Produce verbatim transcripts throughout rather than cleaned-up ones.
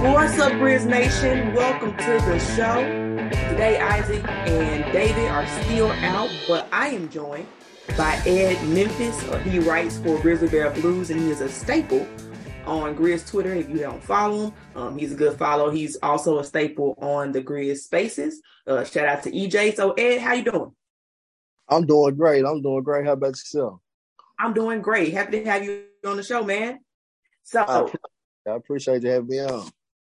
What's up, Grizz Nation? Welcome to the show. Today, Isaac and David are still out, but I am joined by Ed Memphis. He writes for Grizzly Bear Blues, and he is a staple on Grizz Twitter. If you don't follow him, um, he's a good follow. He's also a staple on the Grizz Spaces. Uh, shout out to E J. So, Ed, how you doing? I'm doing great. I'm doing great. How about yourself? I'm doing great. Happy to have you on the show, man. So, I, I appreciate you having me on.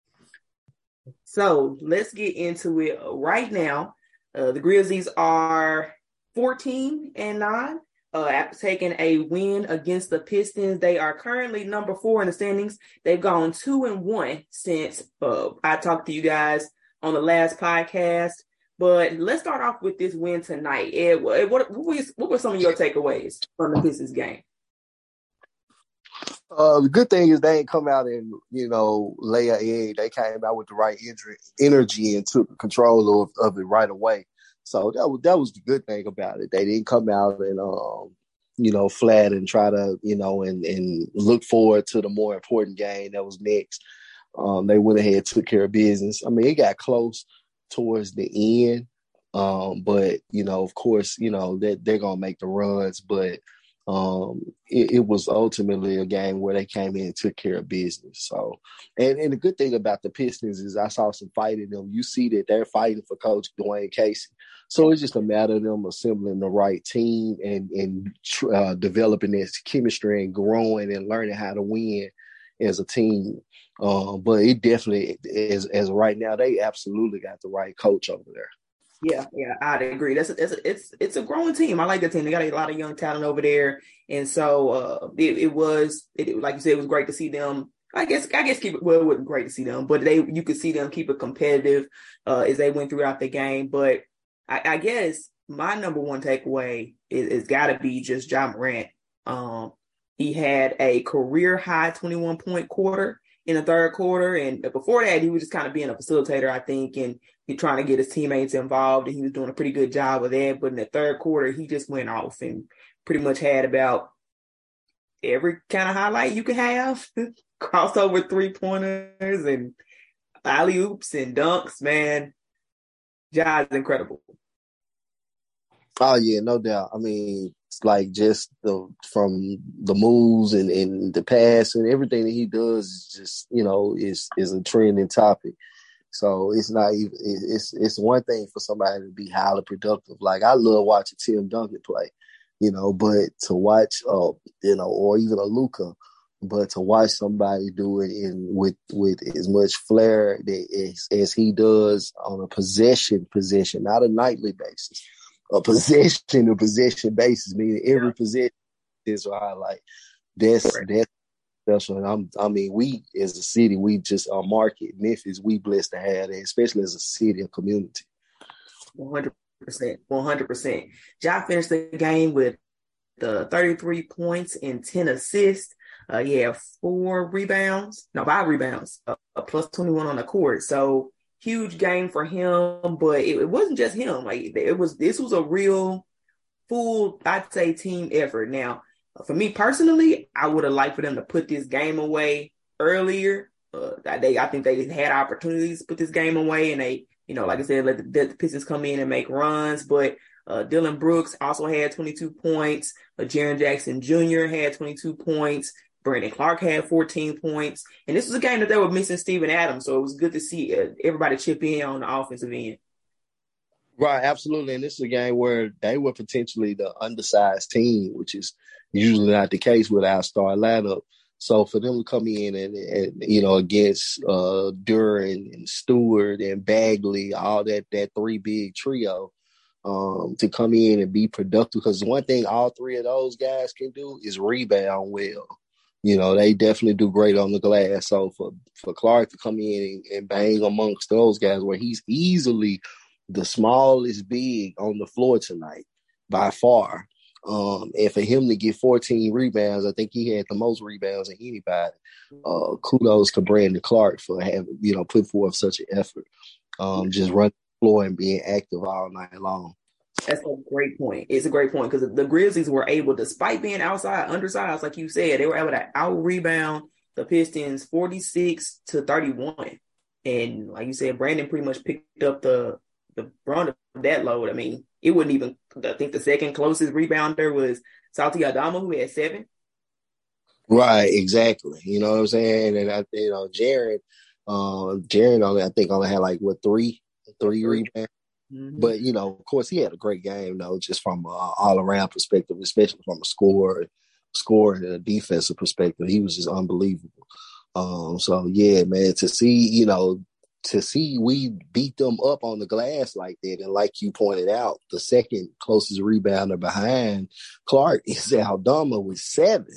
So let's get into it right now. Uh, the Grizzlies are fourteen and nine uh, after taking a win against the Pistons. They are currently number four in the standings. They've gone two and one since uh, I talked to you guys on the last podcast. But let's start off with this win tonight. Ed, what, what, was, what were some of your takeaways from the Pistons game? Uh, the good thing is they ain't come out and, you know, lay an egg. They came out with the right injury, energy and took control of, of it right away. So that was that was the good thing about it. They didn't come out and, um, you know, flat and try to, you know, and, and look forward to the more important game that was next. Um, they went ahead, took care of business. I mean, it got close towards the end. Um, but, you know, of course, you know, that they're, they're going to make the runs. But um, it, it was ultimately a game where they came in and took care of business. So, and, and the good thing about the Pistons is I saw some fight in them. You see that they're fighting for Coach Dwayne Casey. So it's just a matter of them assembling the right team and, and uh, developing this chemistry and growing and learning how to win as a team. Um, but it definitely, as, as right now, they absolutely got the right coach over there. Yeah, yeah, I'd agree. That's, a, that's a, it's it's a growing team. I like the team. They got a lot of young talent over there, and so uh, it, it was, it, like you said, it was great to see them. I guess I guess keep it well. It wasn't great to see them, but they you could see them keep it competitive uh, as they went throughout the game. But I, I guess my number one takeaway is, is got to be just Ja Morant. Um, he had a career high twenty-one point quarter in the third quarter, and before that, he was just kind of being a facilitator, I think, and he trying to get his teammates involved, and he was doing a pretty good job of that. But in the third quarter, he just went off and pretty much had about every kind of highlight you could have. Crossover three-pointers and alley-oops and dunks, man. Ja is incredible. Oh, yeah, no doubt. I mean, it's like just the from the moves and, and the pass and everything that he does is just, you know, is is a trending topic. So it's not even it's it's one thing for somebody to be highly productive. Like I love watching Tim Duncan play, you know, but to watch uh you know, or even a Luka, but to watch somebody do it in with with as much flair that as, as he does on a possession possession, not a nightly basis, a possession to possession basis, meaning every yeah. possession is a highlight. That's right. That's special. And I'm, I mean, we as a city, we just our market, Memphis, we blessed to have that, especially as a city and community. one hundred percent, one hundred percent. Ja finished the game with the thirty-three points and ten assists. Uh, he had four rebounds, no, five rebounds, uh, plus twenty-one on the court. So huge game for him, but it, it wasn't just him. Like it was, this was a real full, I'd say, team effort. Now, for me personally, I would have liked for them to put this game away earlier. Uh, they, I think they had opportunities to put this game away, and they, you know, like I said, let the, the Pistons come in and make runs. But uh, Dylan Brooks also had twenty-two points. Uh, Jaren Jackson Junior had twenty-two points. Brandon Clark had fourteen points. And this was a game that they were missing Steven Adams, so it was good to see uh, everybody chip in on the offensive end. Right, absolutely. And this is a game where they were potentially the undersized team, which is usually not the case with our star lineup. So for them to come in and, and you know, against uh, Duren and Stewart and Bagley, all that that three big trio, um, to come in and be productive, because one thing all three of those guys can do is rebound well. You know, they definitely do great on the glass. So for, for Clark to come in and, and bang amongst those guys where he's easily the smallest big on the floor tonight by far. Um, and for him to get fourteen rebounds, I think he had the most rebounds than anybody. Uh, kudos to Brandon Clark for having, you know, put forth such an effort. Um, just running the floor and being active all night long. That's a great point. It's a great point because the Grizzlies were able, despite being outside, undersized, like you said, they were able to out-rebound the Pistons forty-six to thirty-one. And like you said, Brandon pretty much picked up the the brunt of that load. I mean, it wouldn't even, I think the second closest rebounder was Santi Aldama, who had seven. Right, exactly. You know what I'm saying? And I, you know, Jaren, uh, Jaren only, I think only had like what three, three rebounds. Mm-hmm. But you know, of course, he had a great game though, just from an all around perspective, especially from a score, score and a defensive perspective. He was just unbelievable. Um, so yeah, man, to see, you know, to see we beat them up on the glass like that, and like you pointed out, the second closest rebounder behind Clark is Aldama with seven.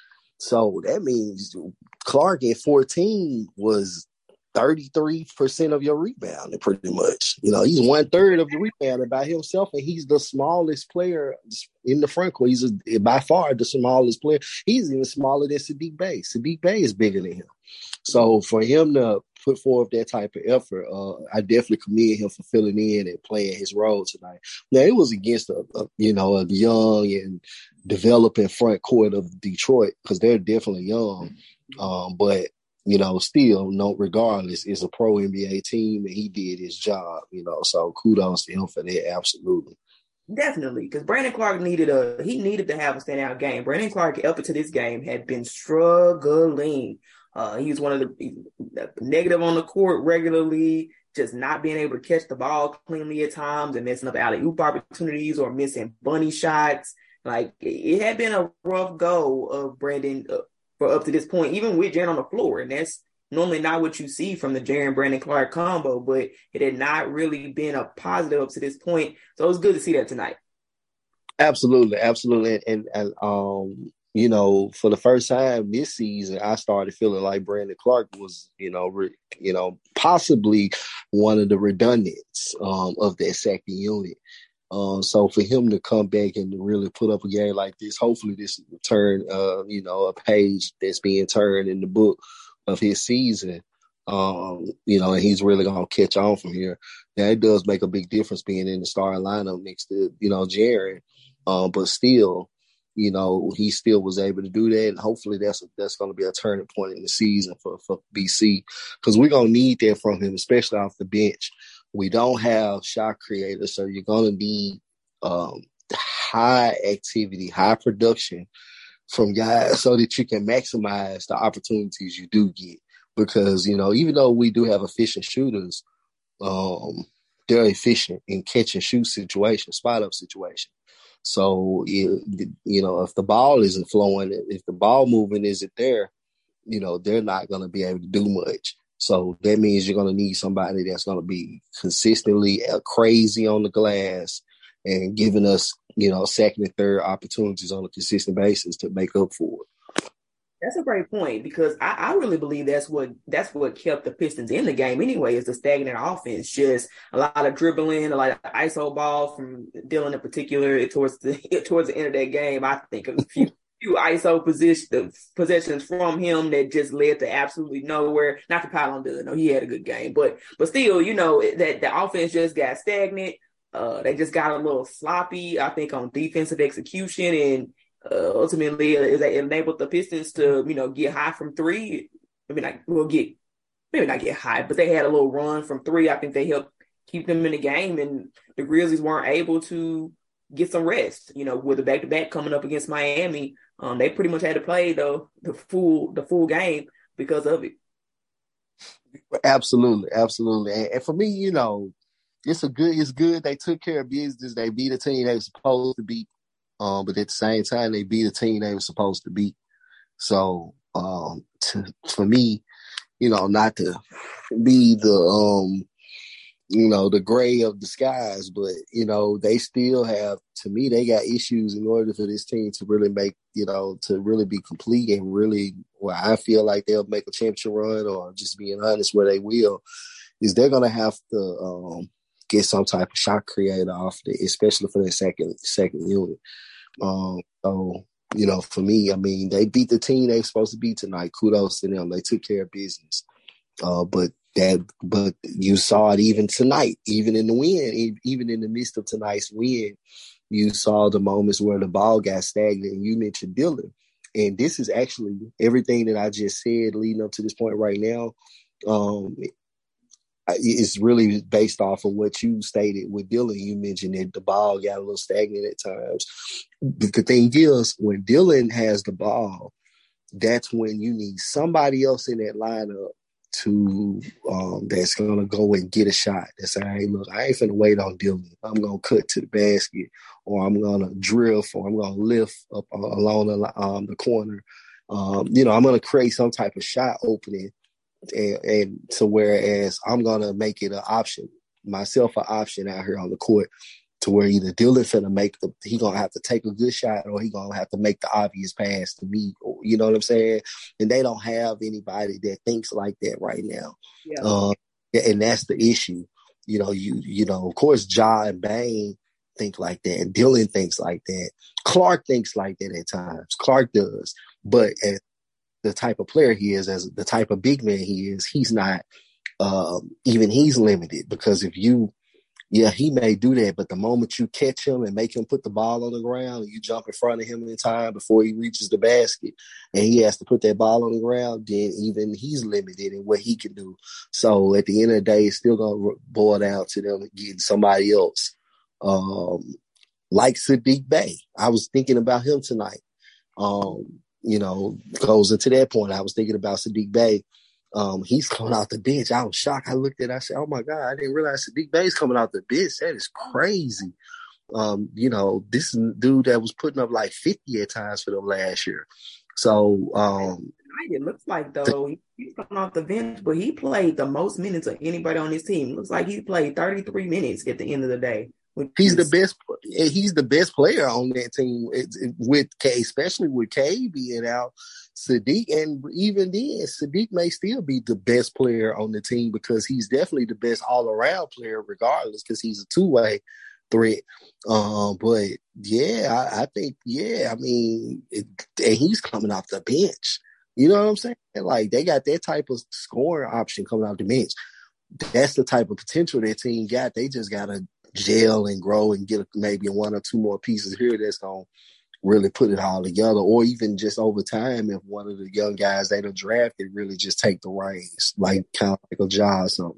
So that means Clark at fourteen was thirty-three percent of your rebounding, pretty much. You know, he's one third of the rebounding by himself, and he's the smallest player in the front court. He's a, by far the smallest player. He's even smaller than Saddiq Bey. Saddiq Bey is bigger than him. So for him to put forth that type of effort, uh, I definitely commend him for filling in and playing his role tonight. Now, it was against a, a you know a young and developing front court of Detroit, because they're definitely young, um, but you know, still, no, regardless, it's a pro N B A team, and he did his job. You know, so kudos to him for that. Absolutely. Definitely, because Brandon Clarke needed a he needed to have a standout game. Brandon Clarke, up to this game, had been struggling. Uh, he was one of the negative on the court regularly, just not being able to catch the ball cleanly at times and messing up alley-oop opportunities or missing bunny shots. Like, it had been a rough go of Brandon uh, for up to this point, even with Jaren on the floor. And that's normally not what you see from the Jaren Brandon Clarke combo, but it had not really been a positive up to this point. So it was good to see that tonight. Absolutely, absolutely. And, and um, you know, for the first time this season, I started feeling like Brandon Clarke was, you know, re, you know, possibly one of the redundants um, of that second unit. Um, so for him to come back and really put up a game like this, hopefully this will turn, uh, you know, a page that's being turned in the book of his season. Um, you know, and he's really going to catch on from here. Now, it does make a big difference being in the starting lineup next to, you know, Jaren. Um, but still, you know, he still was able to do that. And hopefully that's a, that's going to be a turning point in the season for, for B C, because we're going to need that from him, especially off the bench. We don't have shot creators, so you're going to need um, high activity, high production from guys so that you can maximize the opportunities you do get. Because, you know, even though we do have efficient shooters, um, they're efficient in catch and shoot situations, spot up situations. So, you know, if the ball isn't flowing, if the ball movement isn't there, you know, they're not going to be able to do much. So that means you're going to need somebody that's going to be consistently crazy on the glass and giving us, you know, second and third opportunities on a consistent basis to make up for it. That's a great point, because I, I really believe that's what that's what kept the Pistons in the game anyway, is the stagnant offense. Just a lot of dribbling, a lot of I S O ball from Dillon in particular towards the towards the end of that game. I think of a few few I S O position, possessions from him that just led to absolutely nowhere. Not to pile on Dillon, no, he had a good game, but but still, you know, that the offense just got stagnant. Uh, they just got a little sloppy, I think, on defensive execution, and Uh, ultimately, it enabled the Pistons to, you know, get high from three. Maybe not, we'll get, maybe not get high, but they had a little run from three. I think they helped keep them in the game, and the Grizzlies weren't able to get some rest. You know, with the back-to-back coming up against Miami, um, they pretty much had to play the the full the full game because of it. Absolutely, absolutely, and, and for me, you know, it's a good. It's good they took care of business. They beat a team they were supposed to beat. Um, but at the same time, they beat a team they were supposed to beat. So, um, to, for me, you know, not to be the, um, you know, the gray of the skies, but, you know, they still have, to me, they got issues in order for this team to really make, you know, to really be complete and really, where I feel like they'll make a championship run, or just being honest, where they will, is they're going to have to, um, get some type of shot creator off it, especially for their second second unit. Um, so, you know, for me, I mean, they beat the team they were supposed to beat tonight. Kudos to them. They took care of business. Uh, but that, but you saw it even tonight, even in the win, even in the midst of tonight's win, you saw the moments where the ball got stagnant. And you mentioned Dillon. and this is actually everything that I just said leading up to this point right now. Um, it's really based off of what you stated with Dillon. You mentioned that the ball got a little stagnant at times. The thing is, when Dillon has the ball, that's when you need somebody else in that lineup to um, that's gonna go and get a shot. That's saying, hey, look, I ain't finna wait on Dillon. I'm gonna cut to the basket, or I'm gonna drift, or I'm gonna lift up along the um, the corner. Um, you know, I'm gonna create some type of shot opening, and, and so whereas I'm gonna make it an option, myself an option out here on the court, to where either Dillon finna make the, he gonna have to take a good shot, or he gonna have to make the obvious pass to me, or, you know what I'm saying? And they don't have anybody that thinks like that right now. Yeah. Uh, and that's the issue. You know, you you know, of course, Ja and Bane think like that, and Dillon thinks like that. Clark thinks like that at times. Clark does, but as the type of player he is, as the type of big man he is, he's not. Um, even he's limited, because if you Yeah, he may do that, but the moment you catch him and make him put the ball on the ground, you jump in front of him in time before he reaches the basket, and he has to put that ball on the ground, then even he's limited in what he can do. So at the end of the day, it's still going to boil down to them getting somebody else, um, like Saddiq Bey. I was thinking about him tonight. Um, you know, goes into that point, I was thinking about Saddiq Bey. Um, he's coming out the bench. I was shocked. I looked at it. I said, oh, my God, I didn't realize Saddiq Bey's coming out the bench. That is crazy. Um, you know, this dude that was putting up like fifty at times for them last year. So um, it looks like, though, the, he's coming off the bench, but he played the most minutes of anybody on his team. It looks like he played thirty-three minutes at the end of the day. He's the best. He's the best player on that team with K, especially with K being out. Saddiq, and even then, Saddiq may still be the best player on the team, because he's definitely the best all-around player, regardless, because he's a two-way threat. Um, but yeah, I, I think yeah, I mean, it, and he's coming off the bench. You know what I'm saying? Like, they got that type of scoring option coming off the bench. That's the type of potential that team got. They just gotta gel and grow and get maybe one or two more pieces here that's gonna really put it all together, or even just over time, if one of the young guys they done drafted really just take the reins, like kind of like a Ja or something.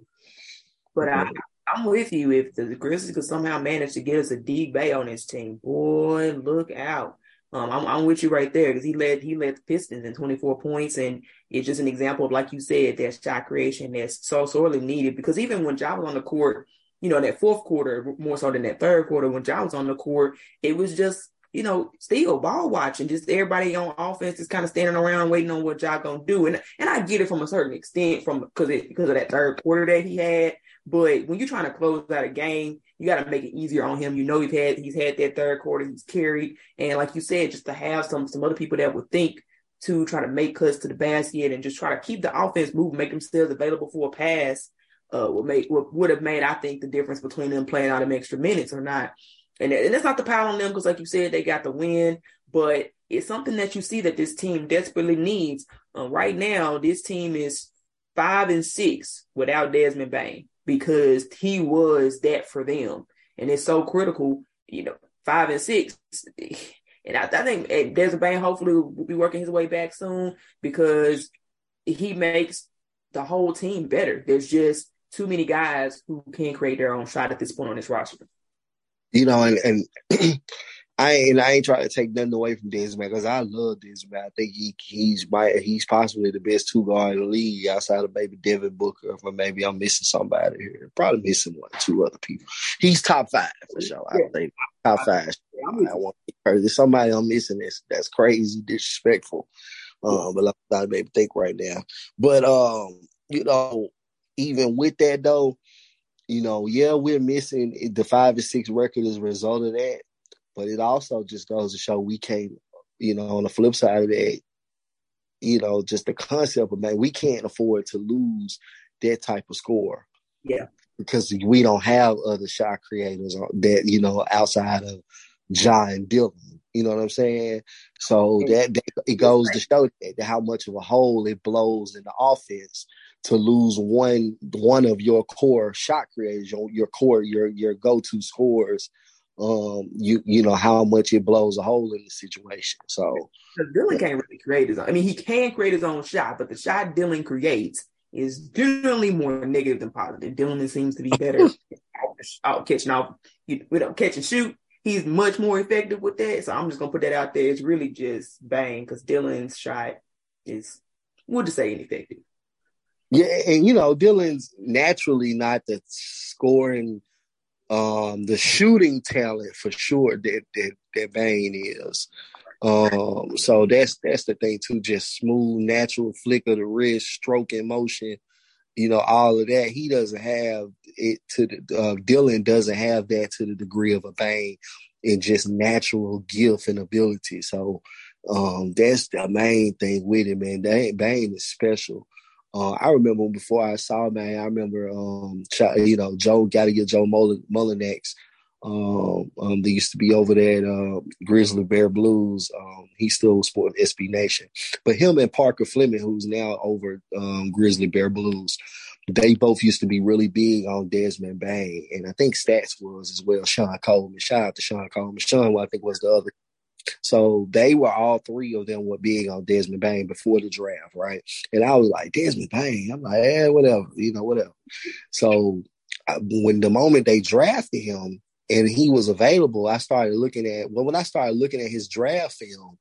But I, I'm with you. If the Grizzlies could somehow manage to get us a Saddiq Bey on his team, boy, look out. Um, I'm, I'm with you right there, because he led he led the Pistons in twenty-four points, and it's just an example of, like you said, that shot creation that's so sorely needed. Because even when Ja was on the court, you know, that fourth quarter, more so than that third quarter, when Ja was on the court, it was just, you know, still ball watching, just everybody on offense is kind of standing around waiting on what Ja gonna do. And and I get it from a certain extent, from because it because of that third quarter that he had. But when you're trying to close out a game, you got to make it easier on him. You know, he's had he's had that third quarter, he's carried, and like you said, just to have some some other people that would think to try to make cuts to the basket and just try to keep the offense moving, make themselves available for a pass, uh, would make would, would have made, I think, the difference between them playing out them extra minutes or not. And, and that's not to pile on them, because, like you said, they got the win, but it's something that you see that this team desperately needs. Uh, right now, this team is five and six without Desmond Bane, because he was that for them. And it's so critical, you know, five and six. And I, I think Desmond Bane hopefully will be working his way back soon, because he makes the whole team better. There's just too many guys who can create their own shot at this point on this roster. You know, and, and I ain't I ain't trying to take nothing away from Desmond, because I love Desmond. I think he he's my he's possibly the best two guard in the league outside of maybe Devin Booker, or maybe I'm missing somebody here. Probably missing one or two other people. He's top five for sure. Yeah. I think top five. I, I want there's somebody I'm missing that's that's crazy, disrespectful. Um, but I'm not able to think right now. But um, you know, even with that though, you know, yeah, we're missing the five and six record as a result of that. But it also just goes to show we can't, you know, on the flip side of that, you know, just the concept of, man, we can't afford to lose that type of score. Yeah. Because we don't have other shot creators that, you know, outside of Ja and Dillon. You know what I'm saying? So that, that it goes to show that how much of a hole it blows in the offense to lose one one of your core shot creators, your, your core, your your go-to scorers um, you you know how much it blows a hole in the situation. So Because Dillon can't really create his own. I mean, he can create his own shot, but the shot Dillon creates is generally more negative than positive. Dillon seems to be better out catching off, you know, catch and shoot. He's much more effective with that. So I'm just gonna put that out there. It's really just bang because Dillon's shot is, we'll just say, ineffective. yeah, and you know Dillon's naturally not the scoring, um, the shooting talent for sure that that that Bane is. Um, so that's that's the thing too. Just smooth, natural flick of the wrist, stroke in motion. You know, all of that. He doesn't have it to the, uh, Dillon doesn't have that to the degree of a Bane and just natural gift and ability. So, um, that's the main thing with it, man. Bane, Bane is special. Uh, I remember before I saw man, I remember, um, you know, Joe got to get Joe Mullinax. Um, um, they used to be over there at uh, Grizzly Bear Blues. Um, he still was sporting S B Nation, but him and Parker Fleming, who's now over um, Grizzly Bear Blues, they both used to be really big on Desmond Bane, and I think Stats was as well. Sean Coleman, shout out to Sean Coleman. Sean, I think, was the other. So they were all three of them were big on Desmond Bane before the draft, right? And I was like, Desmond Bane. I'm like, eh, whatever, you know, whatever. So I, when the moment they drafted him, and he was available, I started looking at, well, when I started looking at his draft film,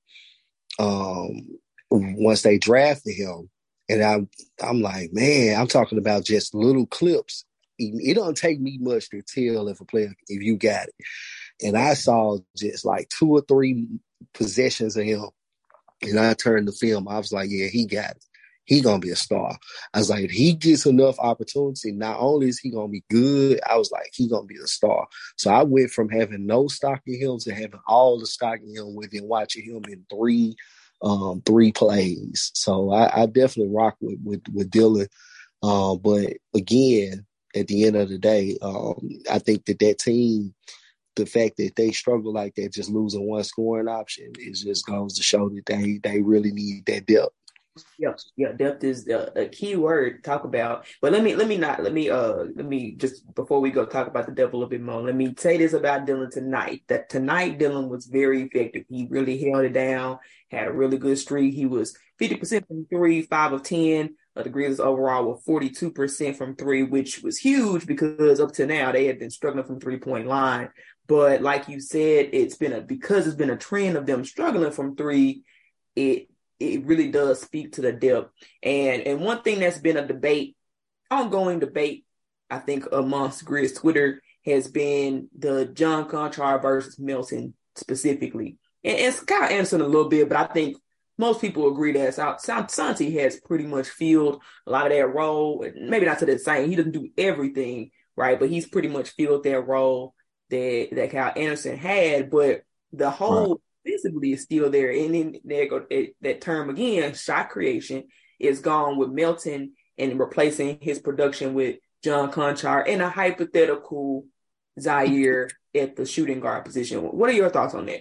um, once they drafted him, and I'm, I'm like, man, I'm talking about just little clips. It, it don't take me much to tell if a player, if you got it. And I saw just like two or three possessions of him, and I turned the film. I was like, yeah, he got it. He gonna be a star. I was like, if he gets enough opportunity, not only is he gonna be good, I was like, he gonna be a star. So I went from having no stock in him to having all the stock in him within watching him in three, um, three plays. So I, I definitely rock with with, with Dillon. Uh, but again, at the end of the day, um, I think that that team, the fact that they struggle like that, just losing one scoring option, it just goes to show that they they really need that depth. Yeah, yeah, depth is a, a key word to talk about. But let me let me not let me uh let me just before we go talk about the depth a little bit more. Let me say this about Dillon tonight. That tonight Dillon was very effective. He really held it down. Had a really good streak. He was fifty percent from three, five of ten. Uh, the Grizzlies overall were forty-two percent from three, which was huge because up to now they had been struggling from three point line. But like you said, it's been a because it's been a trend of them struggling from three. It it really does speak to the depth. And and one thing that's been a debate, ongoing debate, I think, amongst Grizz Twitter has been the John Konchar versus Melton specifically. And, and Scott Anderson a little bit, but I think most people agree that Santi has pretty much filled a lot of that role. Maybe not to the same. He doesn't do everything, right? But he's pretty much filled that role that, that Kyle Anderson had. But the whole Right. Defensively is still there. And then there go it, that term again, shot creation is gone with Melton and replacing his production with John Konchar and a hypothetical Zaire at the shooting guard position. What are your thoughts on that?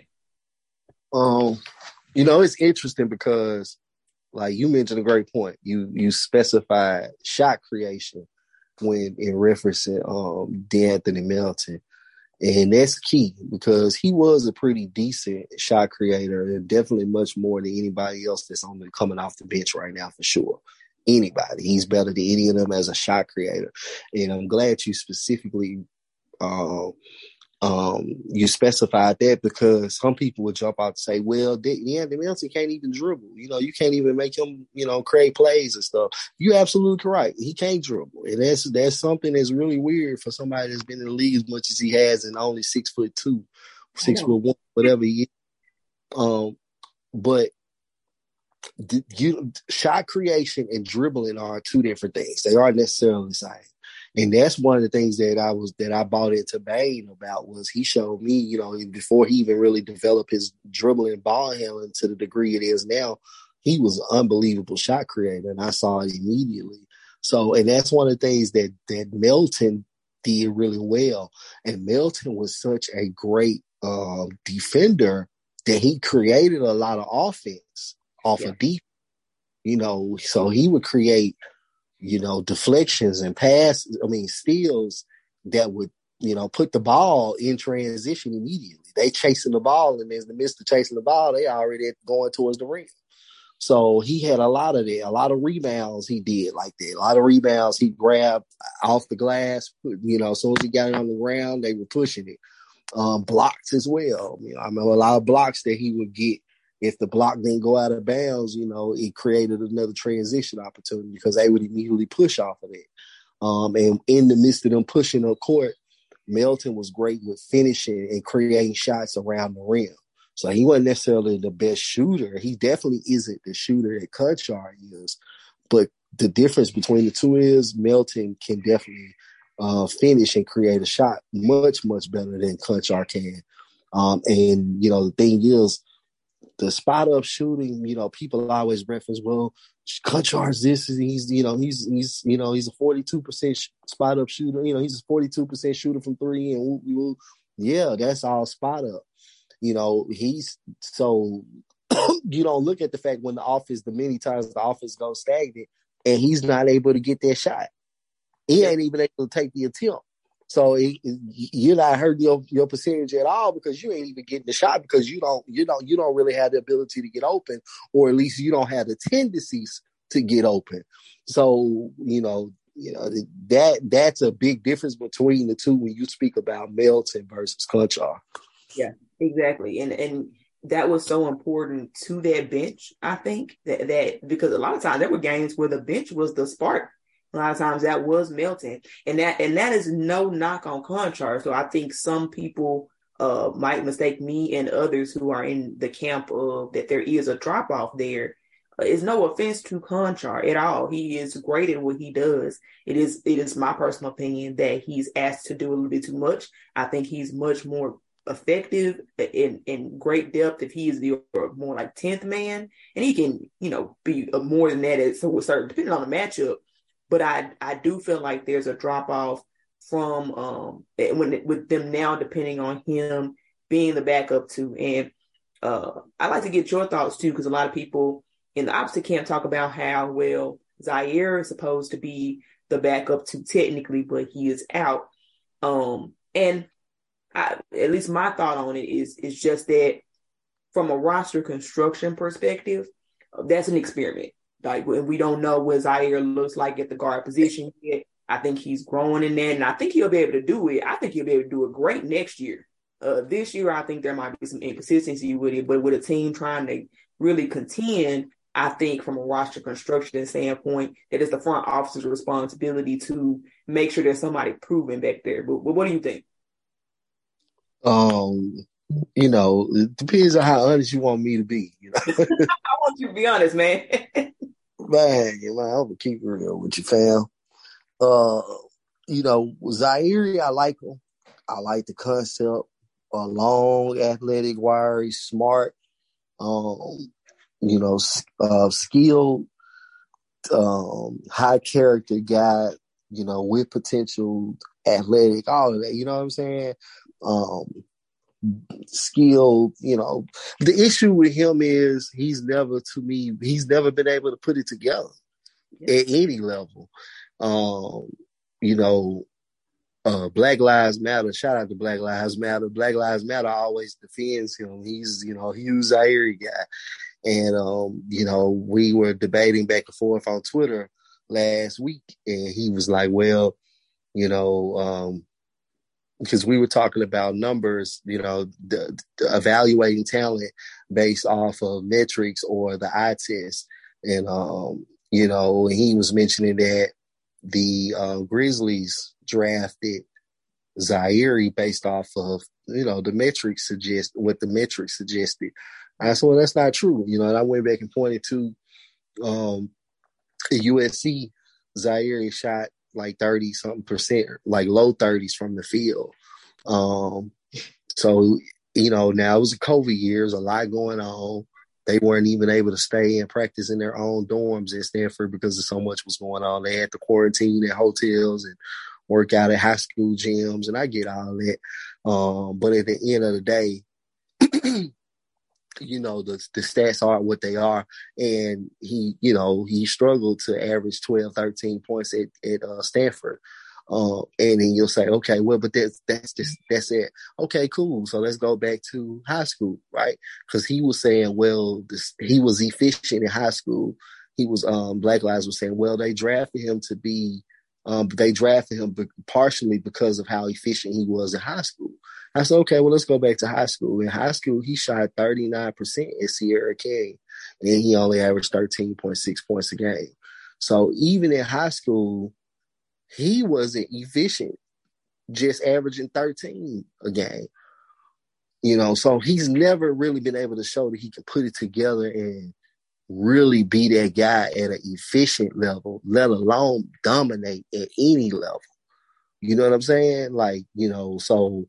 Um, you know, it's interesting because, like you mentioned, a great point. You you specified shot creation when in referencing um D'Anthony Melton. And that's key because he was a pretty decent shot creator and definitely much more than anybody else that's on the coming off the bench right now for sure. Anybody. He's better than any of them as a shot creator. And I'm glad you specifically uh, um, you specified that because some people would jump out and say, well, DeAndre Melton can't even dribble. You know, you can't even make him, you know, create plays and stuff. You're absolutely correct. He can't dribble. And that's that's something that's really weird for somebody that's been in the league as much as he has and only six foot two, six foot one, whatever he is. Um, but the, you, shot creation and dribbling are two different things. They aren't necessarily the same. And that's one of the things that I was that I bought into Bane about was he showed me, you know, before he even really developed his dribbling ball handling to the degree it is now, he was an unbelievable shot creator, and I saw it immediately. So, and that's one of the things that that Melton did really well. And Melton was such a great uh, defender that he created a lot of offense off yeah. of defense. You know, so he would create, you know, deflections and passes, I mean, steals that would you know, put the ball in transition immediately. They chasing the ball, and in the midst of chasing the ball, they already going towards the rim. So he had a lot of that, a lot of rebounds he did like that. A lot of rebounds he grabbed off the glass. You know, as soon as he got it on the ground, they were pushing it. Um, blocks as well. You know, I remember a lot of blocks that he would get. If the block didn't go out of bounds, you know, it created another transition opportunity because they would immediately push off of it. Um, and in the midst of them pushing up court, Melton was great with finishing and creating shots around the rim. So he wasn't necessarily the best shooter. He definitely isn't the shooter that Konchar is. But the difference between the two is Melton can definitely uh, finish and create a shot much, much better than Konchar can. Um, and, you know, the thing is, the spot up shooting, you know, people always reference, well, Konchar's this, he's, you know, he's, he's, you know, he's a forty-two percent spot up shooter. You know, he's a forty-two percent shooter from three. And woo, woo. Yeah, that's all spot up. You know, he's so you don't look at the fact when the offense, the many times the offense goes stagnant and he's not able to get that shot. He ain't even able to take the attempt. So it, it, you're not hurting your, your percentage at all because you ain't even getting the shot because you don't you don't you don't really have the ability to get open, or at least you don't have the tendencies to get open. So you know you know that that's a big difference between the two when you speak about Melton versus Konchar. Yeah, exactly, and and that was so important to that bench. I think that that because a lot of times there were games where the bench was the spark. A lot of times that was Melton, and that and that is no knock on Konchar. So I think some people uh, might mistake me and others who are in the camp of that there is a drop off there. Uh, it's no offense to Konchar at all. He is great at what he does. It is it is my personal opinion that he's asked to do a little bit too much. I think he's much more effective in in great depth if he is the more like tenth man, and he can you know be more than that at so certain depending on the matchup. But I, I do feel like there's a drop off from um when with them now depending on him being the backup too. And uh, I like to get your thoughts too because a lot of people in the opposite camp talk about how well Zaire is supposed to be the backup too technically, but he is out. Um, and I, at least my thought on it is is just that from a roster construction perspective, that's an experiment. Like we don't know what Zaire looks like at the guard position yet. I think he's growing in that, and I think he'll be able to do it. I think he'll be able to do it great next year. Uh, this year, I think there might be some inconsistency with it, but with a team trying to really contend, I think from a roster construction standpoint, that it's the front office's responsibility to make sure there's somebody proven back there. But, but what do you think? Um, you know, it depends on how honest you want me to be. You know, I want you to be honest, man. Man, you know, I'm gonna keep it real with you, fam. Uh, you know, Zaire, I like him. I like the concept. A long, athletic, wiry, smart, um, you know, uh, skilled, um, high character guy. You know, with potential, athletic, all of that. You know what I'm saying? Um, skilled, you know. The issue with him is he's never, to me, he's never been able to put it together yeah. at any level. Um, you know, uh, Black Lives Matter, shout out to Black Lives Matter. Black Lives Matter always defends him. He's, you know, huge Zaire guy. And, um, you know, we were debating back and forth on Twitter last week, and he was like, well, you know, um, because we were talking about numbers, you know, the, the evaluating talent based off of metrics or the eye test. And, um, you know, he was mentioning that the uh, Grizzlies drafted Zaire based off of, you know, the metrics suggest what the metrics suggested. I said, well, that's not true. You know, and I went back and pointed to um, U S C, Zaire shot like thirty something percent, like low thirties from the field. Um, so, you know, now it was a COVID years, a lot going on. They weren't even able to stay and practice in their own dorms at Stanford because of so much was going on. They had to quarantine at hotels and work out at high school gyms, and I get all that. Um, but at the end of the day, you know, the the stats are what they are. And he, you know, he struggled to average twelve, thirteen points at, at uh, Stanford. Uh, and then you'll say, okay, well, but that's that's just that's it. Okay, cool. So let's go back to high school, right? Because he was saying, well, this, he was efficient in high school. He was um, Black Lives was saying, well, they drafted him to be, um, they drafted him partially because of how efficient he was in high school. I said, okay, well, let's go back to high school. In high school, he shot thirty-nine percent at Sierra King, and he only averaged thirteen point six points a game. So even in high school, he wasn't efficient, just averaging thirteen a game. You know, so he's never really been able to show that he can put it together and really be that guy at an efficient level, let alone dominate at any level. You know what I'm saying? Like, you know, so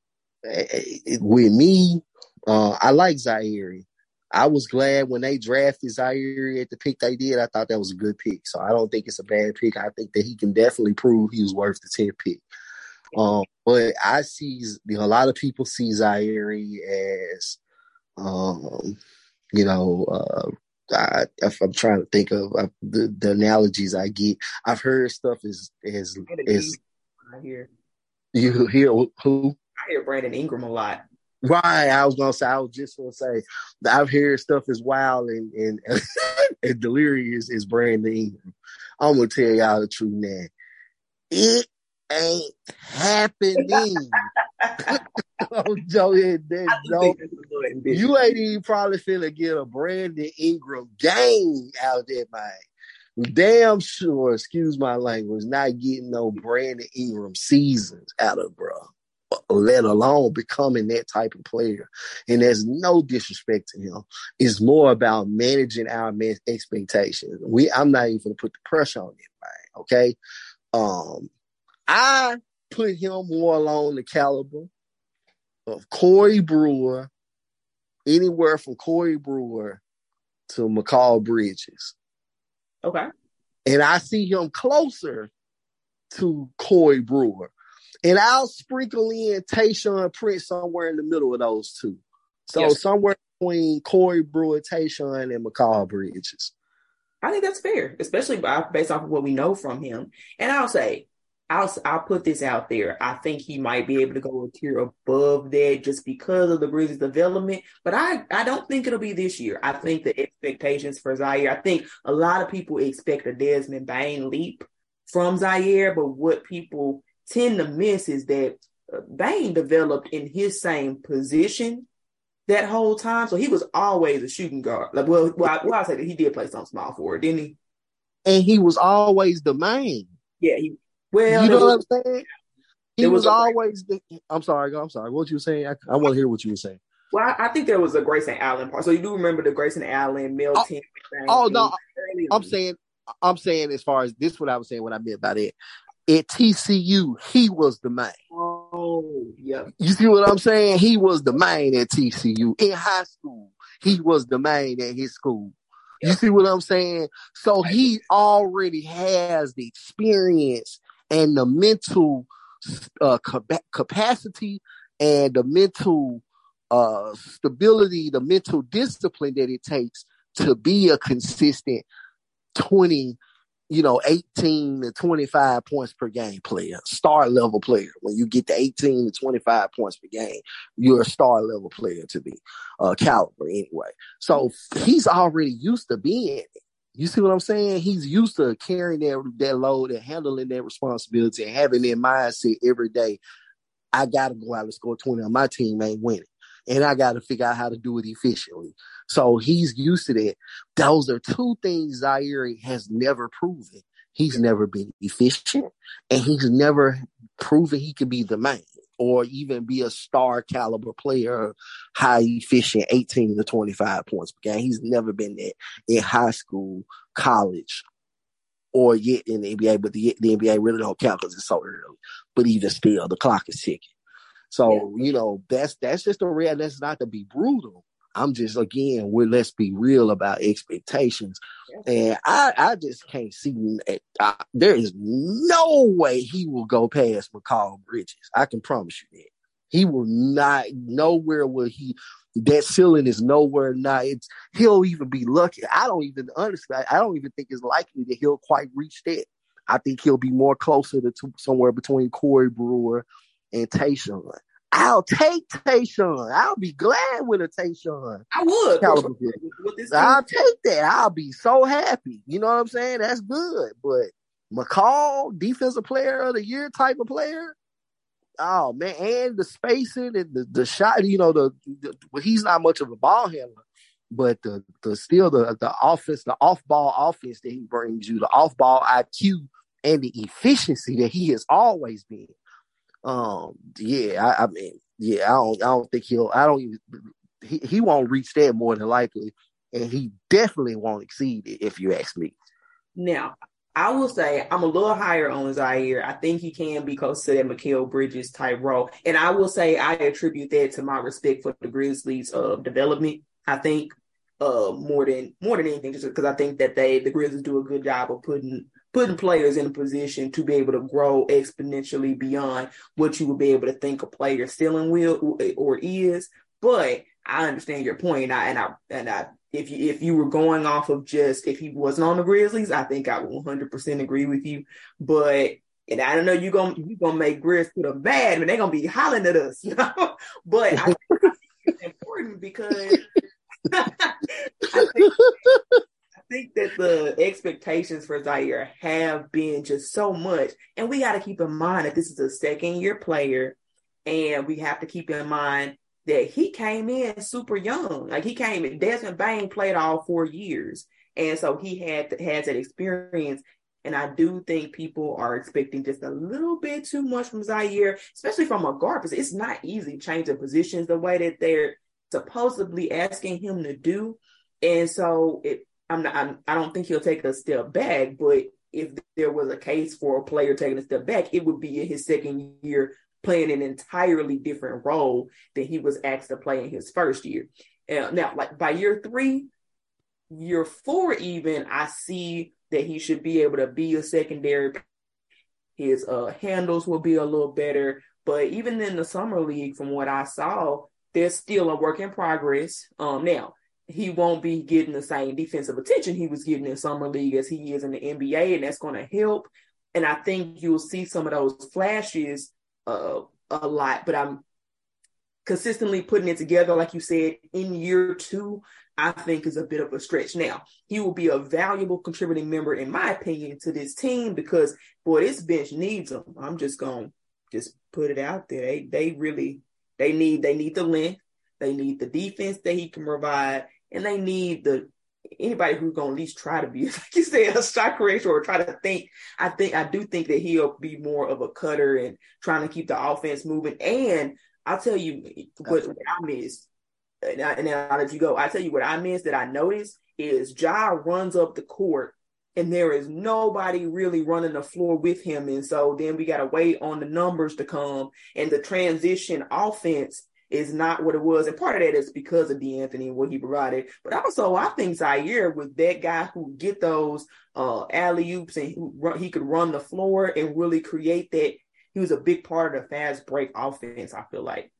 with me, uh, I like Zaire. I was glad when they drafted Zaire at the pick they did. I thought that was a good pick. So I don't think it's a bad pick. I think that he can definitely prove he was worth the tenth pick. Um, but I see, you know, a lot of people see Zaire as, um, you know, uh, I, I'm trying to think of uh, the, the analogies I get. I've heard stuff as as as I hear you hear who I hear Brandon Ingram a lot. Right, I was gonna say. I was just gonna say. I've heard stuff as wild and and, and delirious as Brandon Ingram. I'm gonna tell y'all the truth, man. It ain't happening. Oh, Joe, no, you ain't even probably finna get a Brandon Ingram game out there, man. Damn sure, excuse my language, not getting no Brandon Ingram seasons out of bro. Let alone becoming that type of player. And there's no disrespect to him. It's more about managing our expectations. We, I'm not even going to put the pressure on anybody, okay? Um, I put him more along the caliber of Corey Brewer, anywhere from Corey Brewer to McCall Bridges. Okay. And I see him closer to Corey Brewer. And I'll sprinkle in Tayshaun Prince somewhere in the middle of those two. So yes. Somewhere between Corey Brewer, Tayshaun, and McCall Bridges. I think that's fair, especially based off of what we know from him. And I'll say, I'll I'll put this out there. I think he might be able to go a tier above that just because of the Bridges development. But I, I don't think it'll be this year. I think the expectations for Zaire, I think a lot of people expect a Desmond Bane leap from Zaire, but what people tend to miss is that Bane developed in his same position that whole time. So he was always a shooting guard. Like, well, well, I, well I'll say that he did play some small forward, didn't he? And he was always the main. Yeah. He, well, you know was, what I'm saying? He was, was always the, I'm sorry, I'm sorry. What you were saying? I, I want to hear what you were saying. Well, I, I think there was a Grayson Allen part. So you do remember the Grayson Allen, Milton. Oh, oh no. I'm saying, I'm saying as far as this, what I was saying, what I meant by that. At T C U, he was the man. Oh, yeah. You see what I'm saying? He was the man at T C U. In high school, he was the man at his school. Yep. You see what I'm saying? So he already has the experience and the mental uh, capacity and the mental uh, stability, the mental discipline that it takes to be a consistent twenty you know, eighteen to twenty-five points per game player, star level player. When you get to eighteen to twenty-five points per game, you're a star level player to be uh, caliber anyway. So he's already used to being it. You see what I'm saying? He's used to carrying that, that load and handling that responsibility and having that mindset every day. I got to go out and score twenty on my team ain't winning. And I got to figure out how to do it efficiently. So he's used to that. Those are two things Zaire has never proven. He's never been efficient, and he's never proven he could be the man or even be a star caliber player, high efficient, eighteen to twenty-five points per game. He's never been that in high school, college, or yet in the N B A, but the, the N B A really don't count because it's so early. But even still, the clock is ticking. So, yeah. you know, that's that's just a real, that's not to be brutal. I'm just, again, we're, let's be real about expectations. Yeah. And I, I just can't see, uh, there is no way he will go past McCall Bridges. I can promise you that. He will not, nowhere will he, that ceiling is nowhere not, it's, he'll even be lucky. I don't even, honestly, I don't even think it's likely that he'll quite reach that. I think he'll be more closer to, to somewhere between Corey Brewer and Tayshaun. I'll take Tayshaun. I'll be glad with a Tayshaun. I would. With, with this I'll take that. I'll be so happy. You know what I'm saying? That's good. But McCall, defensive player of the year type of player. Oh man, and the spacing and the, the shot. You know, the, the well, he's not much of a ball handler, but the the still the the offense, the off ball offense that he brings you, the off ball I Q and the efficiency that he has always been. Um, yeah, I, I mean, yeah, I don't, I don't think he'll, I don't even, he, he won't reach that more than likely, and he definitely won't exceed it if you ask me. Now, I will say I'm a little higher on Zaire. I think he can be close to that Mikal Bridges type role, and I will say I attribute that to my respect for the Grizzlies' uh, development. I think uh, more than more than anything, just because I think that they the Grizzlies do a good job of putting. putting players in a position to be able to grow exponentially beyond what you would be able to think a player ceiling will or is. But I understand your point, and I and I and I if you if you were going off of just if he wasn't on the Grizzlies, I think I would one hundred percent agree with you. But and I don't know you're gonna you gonna make Grizz put them bad, and they're gonna be hollering at us, you know. But I think, I think it's important because I think. I think that the expectations for Zaire have been just so much. And we got to keep in mind that this is a second year player. And we have to keep in mind that he came in super young. Like he came in, Desmond Bane played all four years. And so he had has that experience. And I do think people are expecting just a little bit too much from Zaire, especially from a guard position. It's not easy changing positions the way that they're supposedly asking him to do. And so it, I'm not, I'm, I don't think he'll take a step back, but if there was a case for a player taking a step back, it would be in his second year playing an entirely different role than he was asked to play in his first year. Uh, now, like by year three, year four even, I see that he should be able to be a secondary. His uh, handles will be a little better, but even in the summer league, from what I saw, there's still a work in progress. Um, now, he won't be getting the same defensive attention he was getting in summer league as he is in the N B A, and that's going to help. And I think you'll see some of those flashes uh, a lot, but I'm consistently putting it together, like you said, in year two, I think is a bit of a stretch. Now, he will be a valuable contributing member, in my opinion, to this team because, boy, this bench needs him. I'm just going to just put it out there. They, they really, they need, they need the length. They need the defense that he can provide. And they need the anybody who's going to at least try to be, like you said, a shot creator or try to think. I think I do think that he'll be more of a cutter and trying to keep the offense moving. And I'll tell you what, what I missed. And, I, and then I'll let you go. I'll tell you what I missed that I noticed is Ja runs up the court and there is nobody really running the floor with him. And so then we got to wait on the numbers to come, and the transition offense is not what it was. And part of that is because of DeAnthony and what he provided. But also, I think Zaire was that guy who get those uh, alley-oops and who run, he could run the floor and really create that. He was a big part of the fast break offense, I feel like.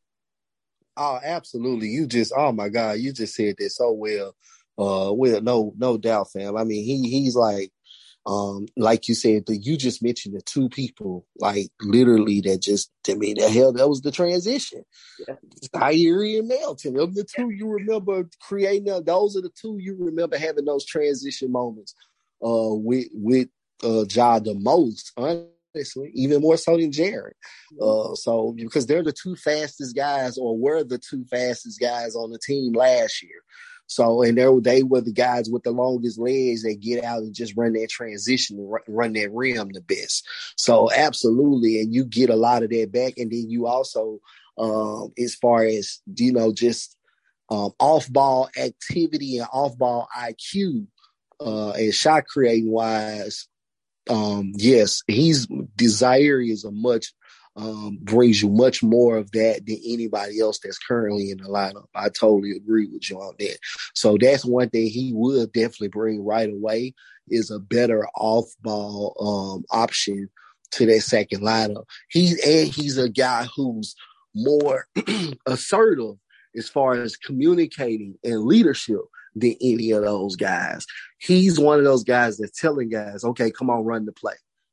Oh, absolutely. You just, oh my God, you just said that so well. Uh, well, no, no doubt, fam. I mean, he he's like, Um, like you said, the, you just mentioned the two people, like literally that just, I mean, the hell, that was the transition. Yeah. Zaire and Melton, of the two you remember creating, those are the two you remember having those transition moments uh, with, with uh, Ja the most, honestly, even more so than Jaren. Uh, so, because they're the two fastest guys, or were the two fastest guys on the team last year. So, and they were, they were the guys with the longest legs that get out and just run that transition and run, run that rim the best. So, absolutely. And you get a lot of that back. And then you also, um, as far as, you know, just um, off-ball activity and off-ball I Q uh, and shot creating wise, um, yes, he's Zaire is a much Um, brings you much more of that than anybody else that's currently in the lineup. I totally agree with you on that. So that's one thing he would definitely bring right away is a better off-ball um, option to that second lineup. He and he's a guy who's more assertive as far as communicating and leadership than any of those guys. He's one of those guys that's telling guys, okay, come on, run the play.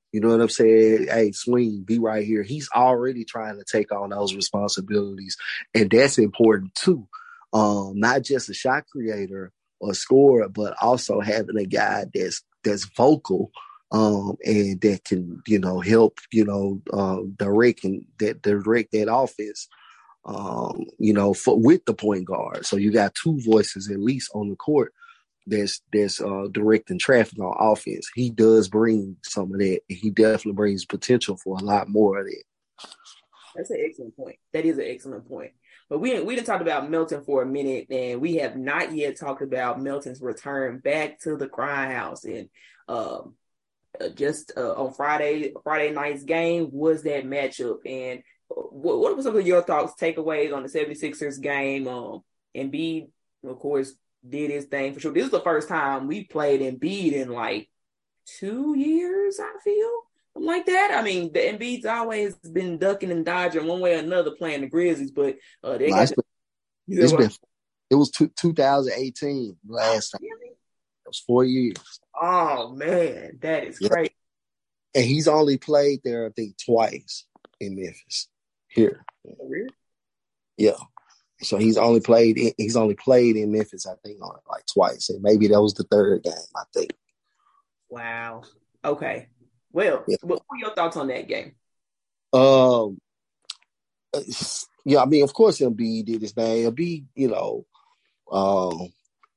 You know what I'm saying? Hey, swing, be right here. He's already trying to take on those responsibilities, and that's important too. Um, not just a shot creator or scorer, but also having a guy that's that's vocal um, and that can, you know, help, you know, uh, direct and that direct that offense. Um, you know, for, with the point guard. So you got two voices at least on the court that's that's uh, directing traffic on offense. He does bring some of that. He definitely brings potential for a lot more of that. That's an excellent point. That is an excellent point. But we we didn't talk about Melton for a minute, and we have not yet talked about Melton's return back to the Crying House. And um, uh, just uh, on Friday Friday night's game was that matchup. And what, what were some of your thoughts, takeaways on the 76ers game? Um, Embiid, of course, did his thing for sure. This is the first time we played Embiid in like two years, I feel. Something like that. I mean, the Embiid's always been ducking and dodging one way or another playing the Grizzlies, but uh, they No, got it's been, it's been it was two, twenty eighteen last time. It was four years. Oh man, that is yeah. crazy. And he's only played there, I think, twice in Memphis. Here. Oh, really? Yeah. So he's only played in, he's only played in Memphis, I think, on like twice. And maybe that was the third game, I think. Wow. Okay. Well, yeah. What were your thoughts on that game? Um yeah, I mean, of course Embiid did his thing. Embiid, you know, um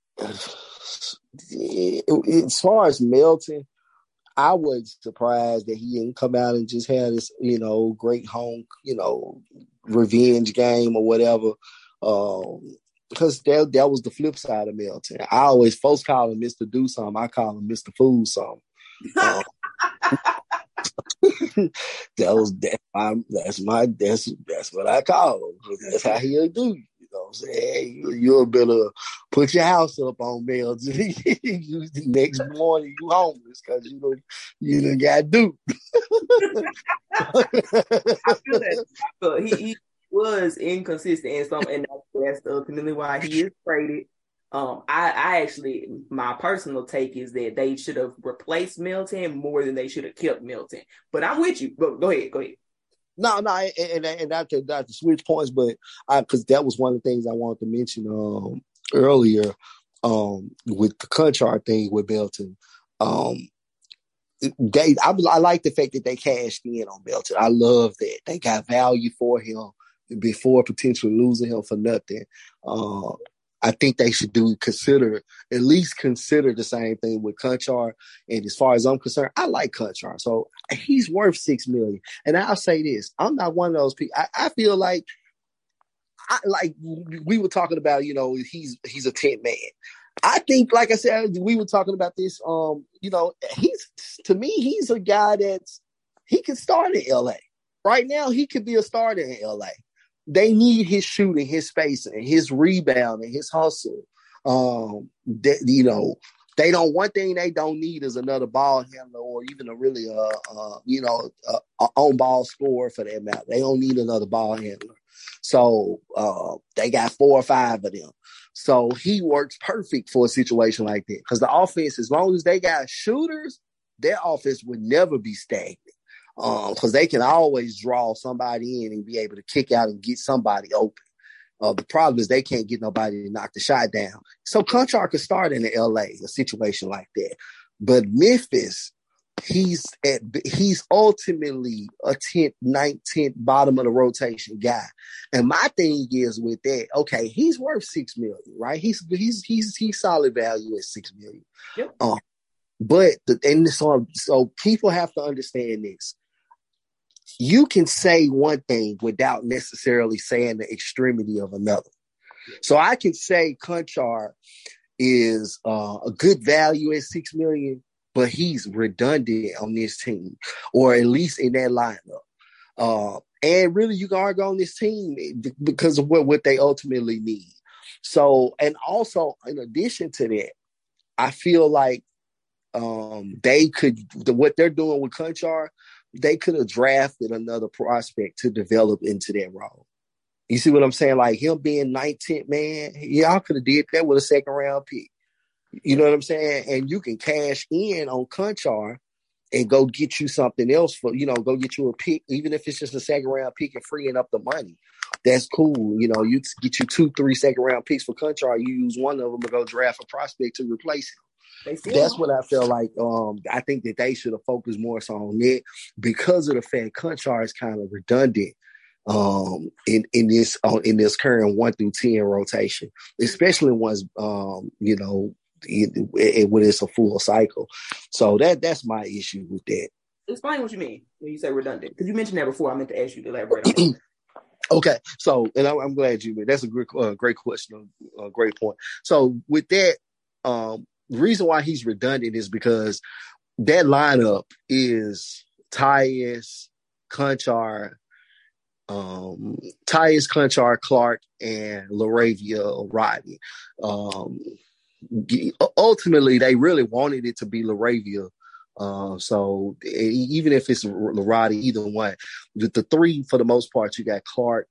as far as Melton, I was surprised that he didn't come out and just had this, you know, great home, you know, revenge game or whatever. Um, because that that was the flip side of Melton. I always folks call him Mister Do Something. I call him Mister Fool Something. Um, that was that. I'm, that's my that's that's what I call him. That's how he'll do. You know what I'm saying? You, you'll better put your house up on Melton. The next morning you homeless because you know you done got duped. I feel that. But he, he was inconsistent and some, and that's ultimately why he is traded. Um, I, I actually, my personal take is that they should have replaced Melton more than they should have kept Melton. But I'm with you. Go, go ahead, go ahead. No, no, and, and, and not to not to switch points, but because that was one of the things I wanted to mention um, earlier um, with the Conchar thing with Melton. Um, they, I, I like the fact that they cashed in on Melton. I love that they got value for him before potentially losing him for nothing. Uh, I think they should do consider at least consider the same thing with Conchar. And as far as I'm concerned, I like Conchar, so he's worth six million. And I'll say this: I'm not one of those people. I, I feel like, I like we were talking about. You know, he's he's a tent man. I think, like I said, we were talking about this. Um, you know, he's to me, he's a guy that's he can start in L A right now. He could be a starter in L A. They need his shooting, his spacing, his rebounding, his hustle. Um, that, you know, they don't. One thing they don't need is another ball handler or even a really, uh, uh you know, uh, a on ball scorer for that matter. They don't need another ball handler. So uh, they got four or five of them. So he works perfect for a situation like that because the offense, as long as they got shooters, their offense would never be stagnant. Because um, they can always draw somebody in and be able to kick out and get somebody open. Uh, the problem is they can't get nobody to knock the shot down. So Conchar could start in the L A, a situation like that. But Memphis, he's at, he's ultimately a tenth, ninth, tenth, bottom of the rotation guy. And my thing is with that, okay, he's worth six million, right? He's he's he's he's solid value at six million. Yep. Um, but the, and so so people have to understand this. You can say one thing without necessarily saying the extremity of another. So I can say Conchar is uh, a good value at six million, but he's redundant on this team, or at least in that lineup. Uh, and really, you can argue on this team because of what, what they ultimately need. So, and also in addition to that, I feel like um, they could the, what they're doing with Conchar. They could have drafted another prospect to develop into that role. You see what I'm saying? Like him being nineteenth man, y'all could have did that with a second round pick. You know what I'm saying? And you can cash in on Conchar and go get you something else for, you know, go get you a pick, even if it's just a second round pick and freeing up the money. That's cool. You know, you get you two, three second round picks for Conchar, you use one of them to go draft a prospect to replace him. That's what I feel like. Um, I think that they should have focused more so on it because of the fact Conchar is kind of redundant um, in in this uh, in this current one through ten rotation, especially once um, you know it, it, when it's a full cycle. So that that's my issue with that. Explain what you mean when you say redundant, because you mentioned that before. I meant to ask you to elaborate on that. Okay, so and I'm, I'm glad you. That's a great, uh, great question, a uh, great point. So with that, um, the reason why he's redundant is because that lineup is Tyus, Conchar, um, Tyus, Conchar, Clark, and Laravia Rodney. Um, ultimately, they really wanted it to be Laravia. Uh, so even if it's Laradi, either one, the, the three for the most part, you got Clark,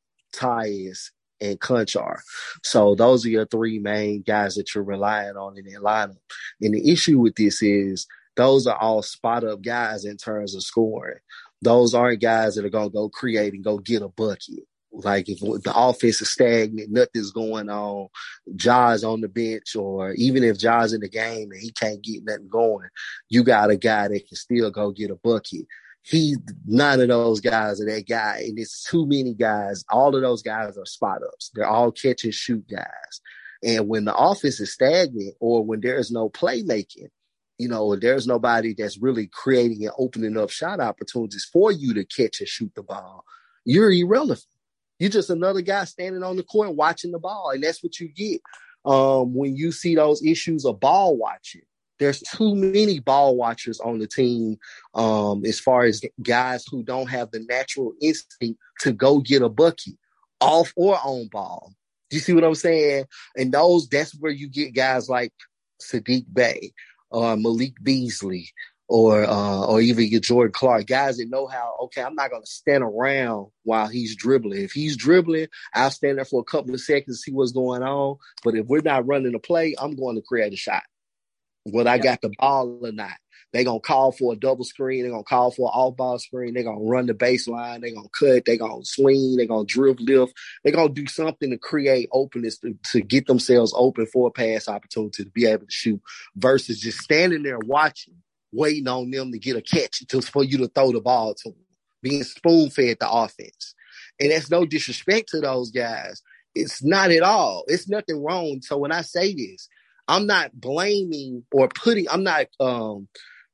Tyus, and Conchar. So those are your three main guys that you're relying on in that lineup. And the issue with this is those are all spot up guys in terms of scoring. Those aren't guys that are gonna go create and go get a bucket. Like if the offense is stagnant, nothing's going on, Ja's on the bench, or even if Ja's in the game and he can't get nothing going, you got a guy that can still go get a bucket. He's none of those guys are that guy, and it's too many guys. All of those guys are spot ups. They're all catch and shoot guys. And when the offense is stagnant or when there's no playmaking, you know, there's nobody that's really creating and opening up shot opportunities for you to catch and shoot the ball, you're irrelevant. You're just another guy standing on the court watching the ball, and that's what you get um, when you see those issues of ball watching. There's too many ball watchers on the team um, as far as guys who don't have the natural instinct to go get a bucket off or on ball. Do you see what I'm saying? And those, that's where you get guys like Sadiq Bey or Malik Beasley or uh, or even your Jordan Clark, guys that know how, okay, I'm not going to stand around while he's dribbling. If he's dribbling, I'll stand there for a couple of seconds to see what's going on. But if we're not running a play, I'm going to create a shot. Whether I got the ball or not. They're going to call for a double screen. They're going to call for an off-ball screen. They're going to run the baseline. They're going to cut. They're going to swing. They're going to dribble lift. They're going to do something to create openness to, to get themselves open for a pass opportunity to be able to shoot versus just standing there watching, waiting on them to get a catch just for you to throw the ball to them, being spoon-fed the offense. And that's no disrespect to those guys. It's not at all. It's nothing wrong. So when I say this, I'm not blaming or putting, I'm not um,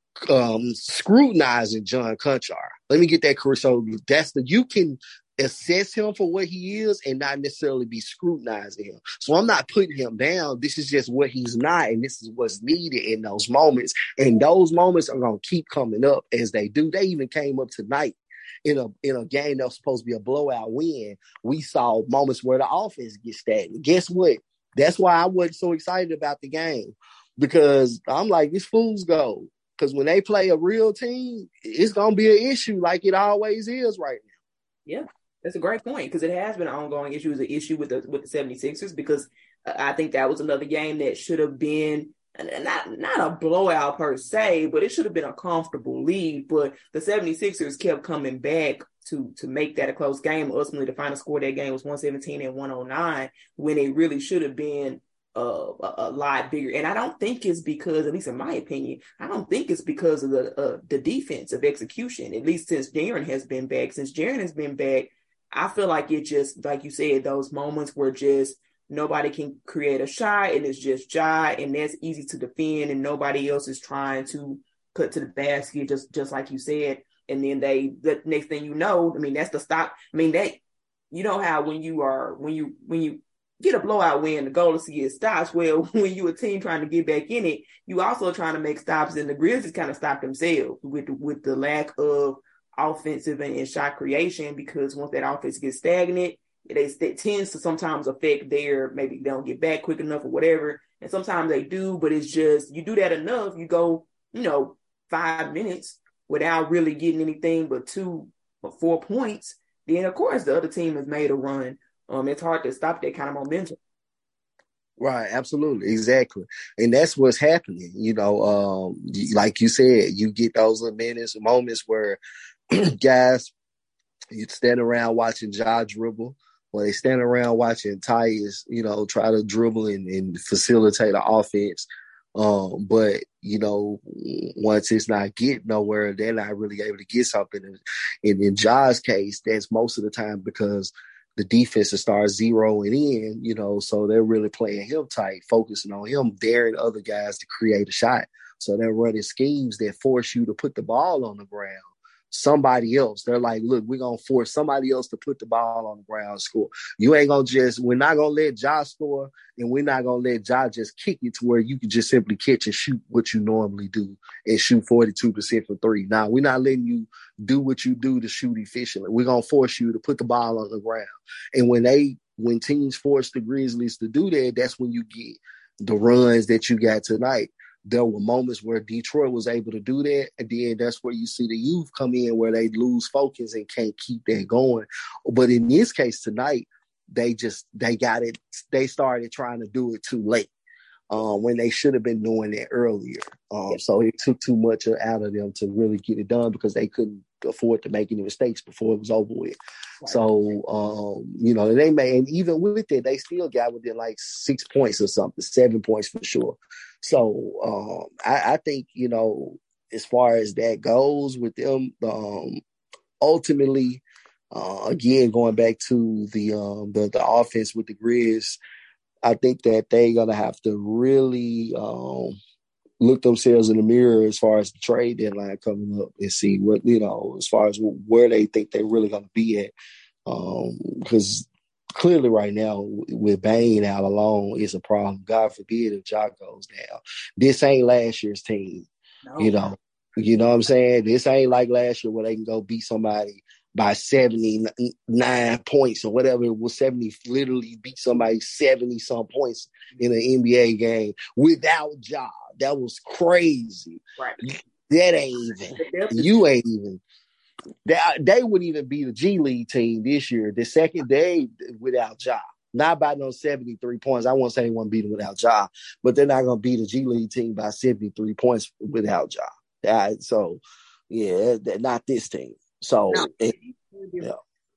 um, scrutinizing John Conchar. Let me get that correct. So that's the, you can assess him for what he is and not necessarily be scrutinizing him. So I'm not putting him down. This is just what he's not, and this is what's needed in those moments. And those moments are going to keep coming up as they do. They even came up tonight in a in a game that was supposed to be a blowout win. We saw moments where the offense gets stagnant. Guess what? That's why I wasn't so excited about the game, because I'm like, this fool's gold. Because when they play a real team, it's going to be an issue like it always is right now. Yeah, that's a great point, because it has been an ongoing issue, is an issue with the with the seventy-sixers, because I think that was another game that should have been not, not a blowout per se, but it should have been a comfortable lead. But the seventy-sixers kept coming back to to make that a close game. Ultimately, the final score of that game was one seventeen and one oh nine, when it really should have been uh, a, a lot bigger. And I don't think it's because, at least in my opinion, I don't think it's because of the uh, the defensive execution, at least since Jaren has been back. Since Jaren has been back, I feel like it just, like you said, those moments were just, nobody can create a shot, and it's just Ja, and that's easy to defend, and nobody else is trying to cut to the basket, just just like you said. And then they, the next thing you know, I mean, that's the stop. I mean, that, you know how when you are, when you, when you get a blowout win, the goal is to get stops. Well, when you a team trying to get back in it, you also trying to make stops, and the Grizzlies kind of stopped themselves with, with the lack of offensive and, and shot creation, because once that offense gets stagnant, it, it tends to sometimes affect their, maybe they don't get back quick enough or whatever. And sometimes they do, but it's just, you do that enough, you go, you know, five minutes without really getting anything but two or four points, then of course the other team has made a run. Um, it's hard to stop that kind of momentum. Right, absolutely, exactly, and that's what's happening. You know, um, like you said, you get those little minutes, moments where guys, you stand around watching Ja dribble, or they stand around watching Tyus, you know, try to dribble and, and facilitate an offense. Um, but you know, once it's not getting nowhere, they're not really able to get something. And in Ja's case, that's most of the time because the defense starts zeroing in, you know, so they're really playing him tight, focusing on him, daring other guys to create a shot. So they're running schemes that force you to put the ball on the ground. Somebody else, they're like, look, we're going to force somebody else to put the ball on the ground and score. You ain't going to just, we're not going to let Ja score, and we're not going to let Ja just kick it to where you can just simply catch and shoot what you normally do and shoot forty-two percent for three. Now, we're not letting you do what you do to shoot efficiently. We're going to force you to put the ball on the ground. And when they, when teams force the Grizzlies to do that, that's when you get the runs that you got tonight. There were moments where Detroit was able to do that, and then that's where you see the youth come in where they lose focus and can't keep that going. But in this case tonight, they just they got it. They started trying to do it too late um, when they should have been doing it earlier. Um, so it took too much out of them to really get it done because they couldn't afford to make any mistakes before it was over with. Right. So, um, you know, they may, and even with it, they still got within like six points or something, seven points for sure. So um, I, I think, you know, as far as that goes with them, um, ultimately, uh, again, going back to the, um, the the offense with the Grizz, I think that they're going to have to really um, look themselves in the mirror as far as the trade deadline coming up and see what, you know, as far as where they think they're really going to be at. Because um, clearly right now with Bane out alone is a problem. God forbid if Ja goes down. This ain't last year's team, no. you know. You know what I'm saying? This ain't like last year where they can go beat somebody by seventy-nine points or whatever it was, seventy, literally beat somebody seventy-some points in an N B A game without Ja. That was crazy. Right. That ain't even. You ain't even. They, they wouldn't even be the G League team this year. The second day without Ja. Not by no seventy-three points. I won't say they won't beat them without Ja, but they're not going to beat a G League team by seventy-three points without Ja. Uh, so, yeah, not this team. So, no. it, yeah.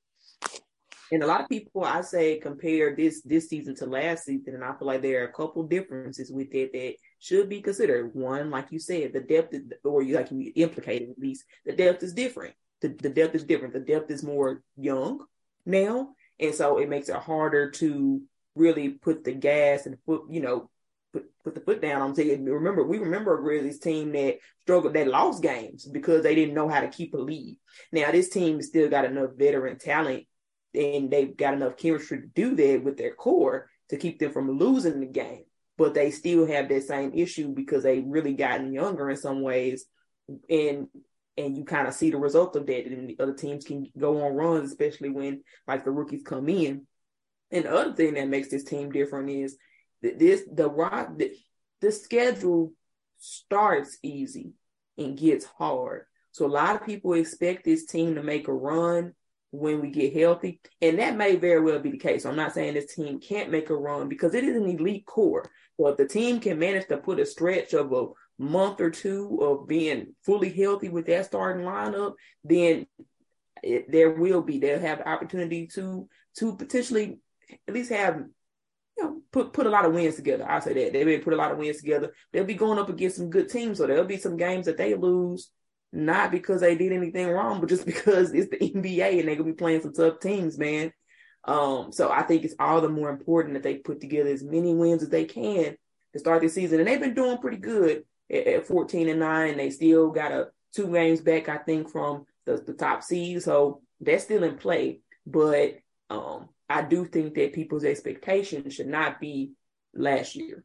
And a lot of people, I say, compare this this season to last season, and I feel like there are a couple differences with it that should be considered. One, like you said, the depth, is, or you like you implicated at least, the depth is different. The, the depth is different. The depth is more young now, and so it makes it harder to really put the gas and foot, you know, put put the foot down on. Saying, remember, we remember a Grizzlies team that struggled, that lost games because they didn't know how to keep a lead. Now this team still got enough veteran talent, and they've got enough chemistry to do that with their core to keep them from losing the game. But they still have that same issue because they really gotten younger in some ways, and and you kind of see the result of that. And the other teams can go on runs, especially when like the rookies come in. And the other thing that makes this team different is that this the rock the, the schedule starts easy and gets hard. So a lot of people expect this team to make a run when we get healthy, and that may very well be the case. So I'm not saying this team can't make a run because it is an elite core. So if the team can manage to put a stretch of a month or two of being fully healthy with that starting lineup, then it, there will be, they'll have the opportunity to to potentially at least have, you know, put put a lot of wins together. I'll say that. They may put a lot of wins together. They'll be going up against some good teams, so there'll be some games that they lose, not because they did anything wrong, but just because it's the N B A and they're going to be playing some tough teams, man. Um, so I think it's all the more important that they put together as many wins as they can to start this season. And they've been doing pretty good at, at fourteen and nine, and they still got a two games back, I think, from the, the top seed. So they're still in play. But um, I do think that people's expectations should not be last year.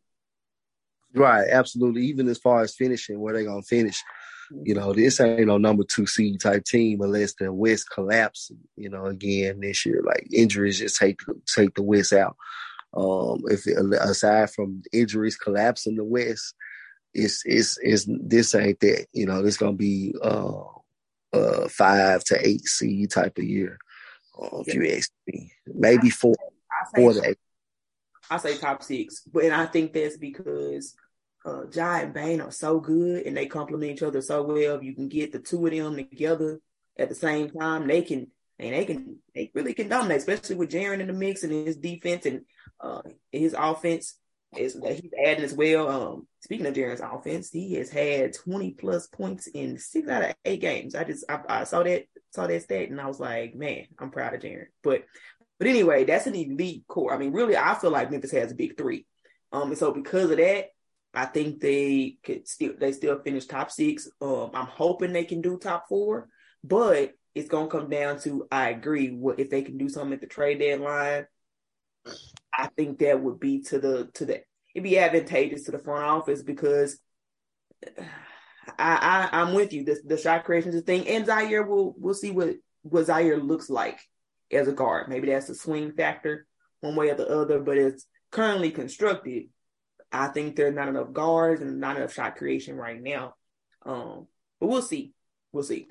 Right, absolutely. Even as far as finishing, where they're going to finish. You know, this ain't no number two seed type team unless the West collapse, you know, again this year. Like injuries just take take the West out. Um, if it, aside from injuries collapsing the West, it's it's it's this ain't that. You know, this gonna be uh, uh five to eight seed type of year. Uh, if you ask me, maybe four, four to eight. I say top six, but and I think that's because uh, Ja and Bane are so good and they complement each other so well. If you can get the two of them together at the same time, they can and they can they really can dominate, especially with Jaren in the mix and his defense and uh, his offense is that he's adding as well. Um, speaking of Jaren's offense, he has had twenty plus points in six out of eight games. I just I, I saw that saw that stat and I was like, man, I'm proud of Jaren. But but anyway, that's an elite core. I mean, really, I feel like Memphis has a big three. Um, and so because of that, I think they could still they still finish top six. Um, I'm hoping they can do top four, but it's gonna come down to I agree. What if they can do something at the trade deadline? I think that would be to the to the it'd be advantageous to the front office because I, I I'm with you. The the shot creation is a thing, and Zaire will we'll see what what Zaire looks like as a guard. Maybe that's a swing factor one way or the other, but it's currently constructed. I think there's not enough guards and not enough shot creation right now. Um, but we'll see. We'll see.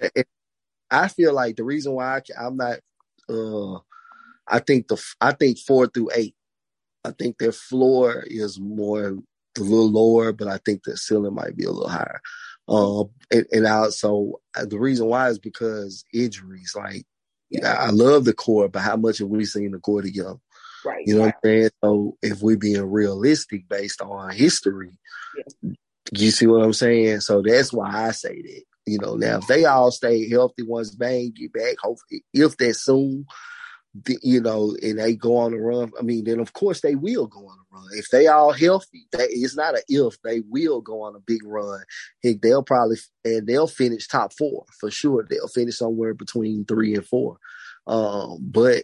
I feel like the reason why I, I'm not, uh, I think the I think four through eight. I think their floor is more a little lower, but I think the ceiling might be a little higher. Um, and, and also the reason why is because injuries. Like, yeah, I love the core, but how much have we seen the core together? Right. You know right. what I'm saying? So if we're being realistic based on history, yeah. you see what I'm saying? So that's why I say that. You know, now if they all stay healthy once Bane get back, hopefully, if that's soon, the, you know, and they go on a run, I mean, then of course they will go on a run. If they all healthy, they, it's not an if, they will go on a big run. Heck, they'll probably, and they'll finish top four for sure. They'll finish somewhere between three and four. Um, but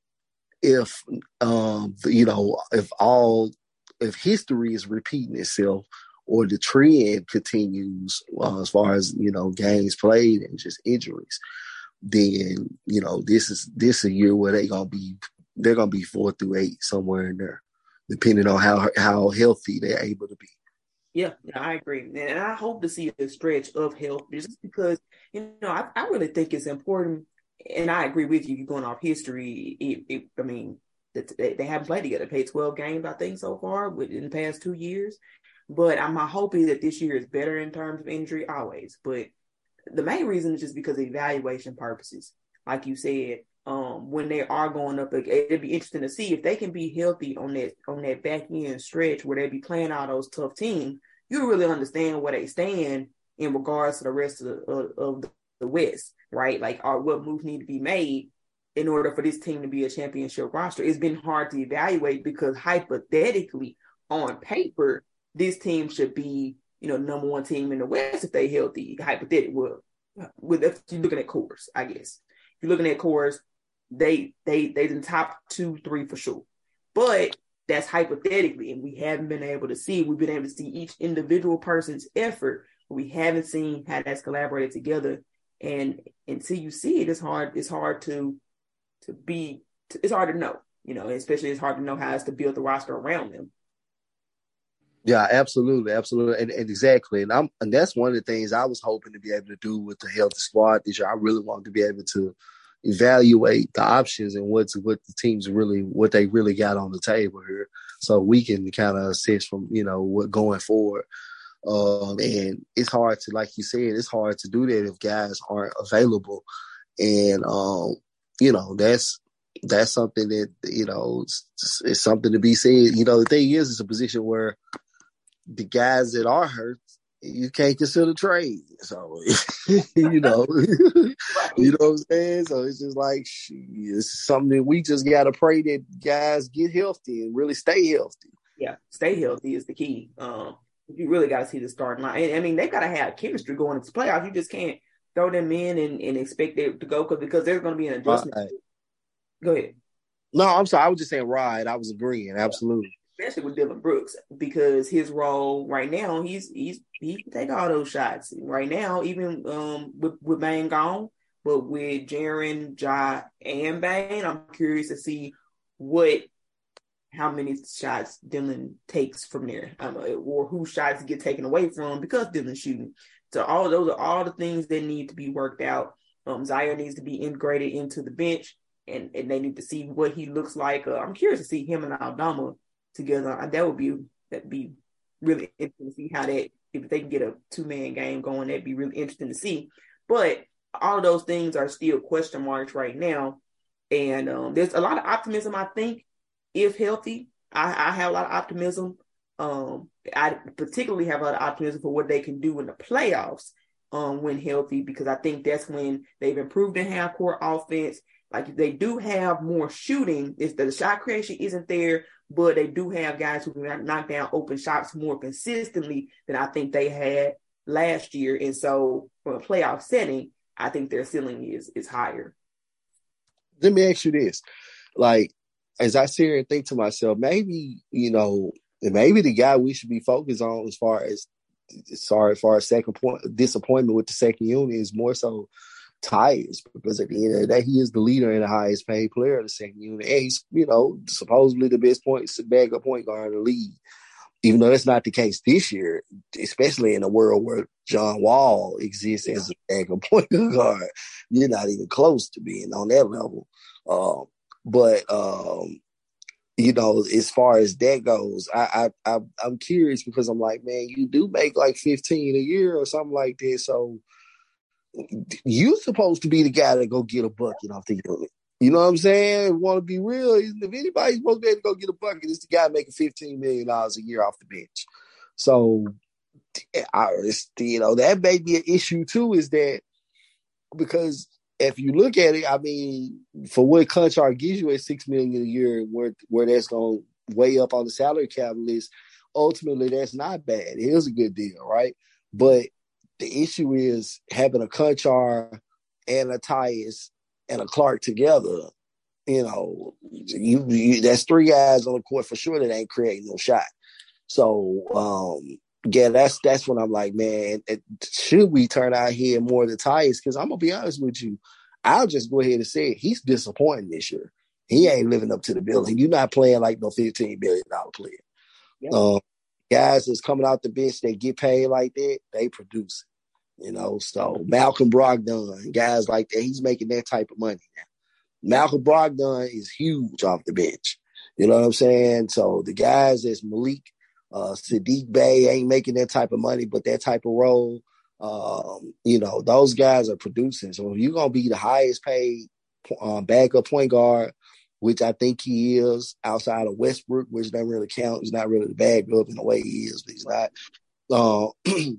if, um, you know, if all, if history is repeating itself, or the trend continues uh, as far as, you know, games played and just injuries, then, you know, this is this a year where they're gonna be they're gonna be four through eight somewhere in there, depending on how how healthy they're able to be. Yeah, I agree. And I hope to see a stretch of health just because, you know, I, I really think it's important, and I agree with you, you're going off history. It, it, I mean, they, they haven't played together, played twelve games, I think, so far in the past two years. But I'm hoping that this year is better in terms of injury always. But the main reason is just because of evaluation purposes. Like you said, um, when they are going up, it'd be interesting to see if they can be healthy on that on that back end stretch where they be playing all those tough teams. You really understand where they stand in regards to the rest of the, of, of the West, right? Like, or what moves need to be made in order for this team to be a championship roster. It's been hard to evaluate because hypothetically, on paper, this team should be, you know, number one team in the West if they healthy. Hypothetically, well, with if you're looking at cores, I guess. If you're looking at cores, they they they in top two, three for sure. But that's hypothetically, and we haven't been able to see. We've been able to see each individual person's effort, but we haven't seen how that's collaborated together. And until you see it, it's hard. It's hard to to be. To, it's hard to know, you know. Especially it's hard to know how it's to build the roster around them. Yeah, absolutely, absolutely, and, and exactly, and I'm, and that's one of the things I was hoping to be able to do with the healthy squad this year. I really wanted to be able to evaluate the options and what's what the teams really, what they really got on the table here, so we can kind of assess from, you know, what going forward. Um, and it's hard to, like you said, it's hard to do that if guys aren't available, and um, you know, that's. That's something that, you know, it's, it's something to be said. You know, the thing is, it's a position where the guys that are hurt, you can't consider trade. So, you know, you know what I'm saying? So it's just like, it's something that we just got to pray that guys get healthy and really stay healthy. Yeah, stay healthy is the key. Um, you really got to see the starting line. I mean, they got to have chemistry going into playoffs. You just can't throw them in and, and expect them to go because because there's going to be an adjustment. Right. Go ahead. No, I'm sorry. I was just saying, right. I was agreeing. Absolutely. Especially with Dillon Brooks, because his role right now, he's he's he can take all those shots right now, even um with, with Bane gone, but with Jaren, Ja, and Bane, I'm curious to see what how many shots Dillon takes from there, um, or whose shots get taken away from because Dillon's shooting. So all those are all the things that need to be worked out. Um, Zaire needs to be integrated into the bench. And, and they need to see what he looks like. Uh, I'm curious to see him and Aldama together. That would be that'd be really interesting to see how that if they can get a two man game going. That'd be really interesting to see. But all of those things are still question marks right now, and um, there's a lot of optimism. I think if healthy, I, I have a lot of optimism. Um, I particularly have a lot of optimism for what they can do in the playoffs um, when healthy, because I think that's when they've improved in half court offense. Like they do have more shooting. It's the shot creation isn't there, but they do have guys who can knock down open shots more consistently than I think they had last year. And so from a playoff setting, I think their ceiling is is higher. Let me ask you this. Like, as I sit here and think to myself, maybe, you know, maybe the guy we should be focused on as far as sorry, as far as second point disappointment with the second unit is more so Tyus, because at the end of the day, he is the leader and the highest paid player of the second unit. And he's, you know, supposedly the best point backup point guard in the league. Even though that's not the case this year, especially in a world where John Wall exists as a backup point guard, you're not even close to being on that level. Um, but um, you know, as far as that goes, I, I, I I'm curious because I'm like, man, you do make like fifteen a year or something like that, so you supposed to be the guy that go get a bucket off the unit. You know what I'm saying? Want to be real? If anybody's supposed to be able to go get a bucket, it's the guy making fifteen million dollars a year off the bench. So, I, you know, that may be an issue too, is that because if you look at it, I mean, for what Conchar gives you at six million dollars a year, where, where that's going to weigh up on the salary cap list, ultimately that's not bad. It is a good deal, right? But the issue is having a Conchar and a Tyus and a Clark together. You know, you, you that's three guys on the court for sure that ain't creating no shot. So, um, yeah, that's that's when I'm like, man, it, should we turn out here more to Tyus? Because I'm gonna be honest with you, I'll just go ahead and say it. He's disappointing this year. He ain't living up to the billing. You're not playing like no fifteen billion dollars player. Yep. Um, guys that's coming out the bench that get paid like that, they produce. You know, so Malcolm Brogdon, guys like that, he's making that type of money now. Malcolm Brogdon is huge off the bench. You know what I'm saying? So the guys that's Malik, uh, Sadiq Bey ain't making that type of money, but that type of role, um, you know, those guys are producing. So if you're going to be the highest paid um, backup point guard, which I think he is outside of Westbrook, which doesn't really count. He's not really the backup in the way he is, but he's not. Uh,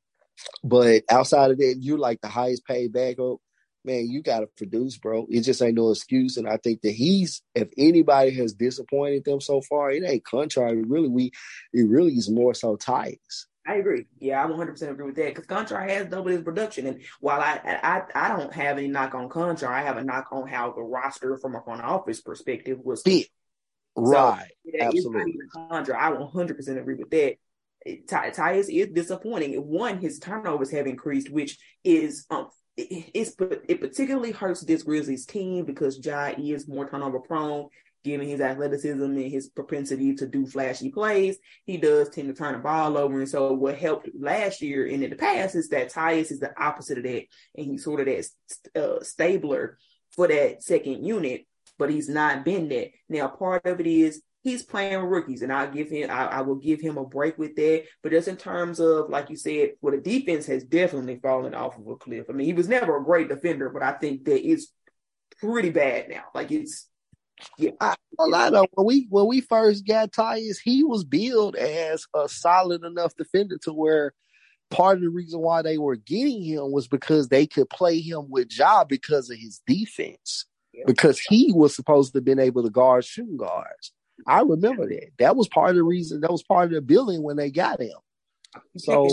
But outside of that, you're like the highest paid backup. Man, you got to produce, bro. It just ain't no excuse. And I think that he's, if anybody has disappointed them so far, it ain't contrary. Really, we, it really is more so Tyus. I agree. Yeah, I one hundred percent agree with that because Conchar has doubled his production. And while I, I I don't have any knock on Conchar, I have a knock on how the roster from a front office perspective was fit. Right. So, yeah, absolutely. Conchar, I one hundred percent agree with that. Ty- Tyus is disappointing. One, his turnovers have increased, which is um, it, it's it particularly hurts this Grizzlies team because Ja is more turnover prone, given his athleticism and his propensity to do flashy plays. He does tend to turn the ball over, and so what helped last year and in the past is that Tyus is the opposite of that, and he's sort of that uh, stabler for that second unit, but he's not been that. Now, part of it is he's playing with rookies, and I'll give him, I, I will give him a break with that. But just in terms of, like you said, well, the defense has definitely fallen off of a cliff. I mean, he was never a great defender, but I think that it's pretty bad now. Like it's, yeah. I, a lot of when we when we first got Tyus, he was billed as a solid enough defender to where part of the reason why they were getting him was because they could play him with Ja because of his defense, yeah. Because he was supposed to have been able to guard shooting guards. I remember that. That was part of the reason. That was part of the billing when they got him. So,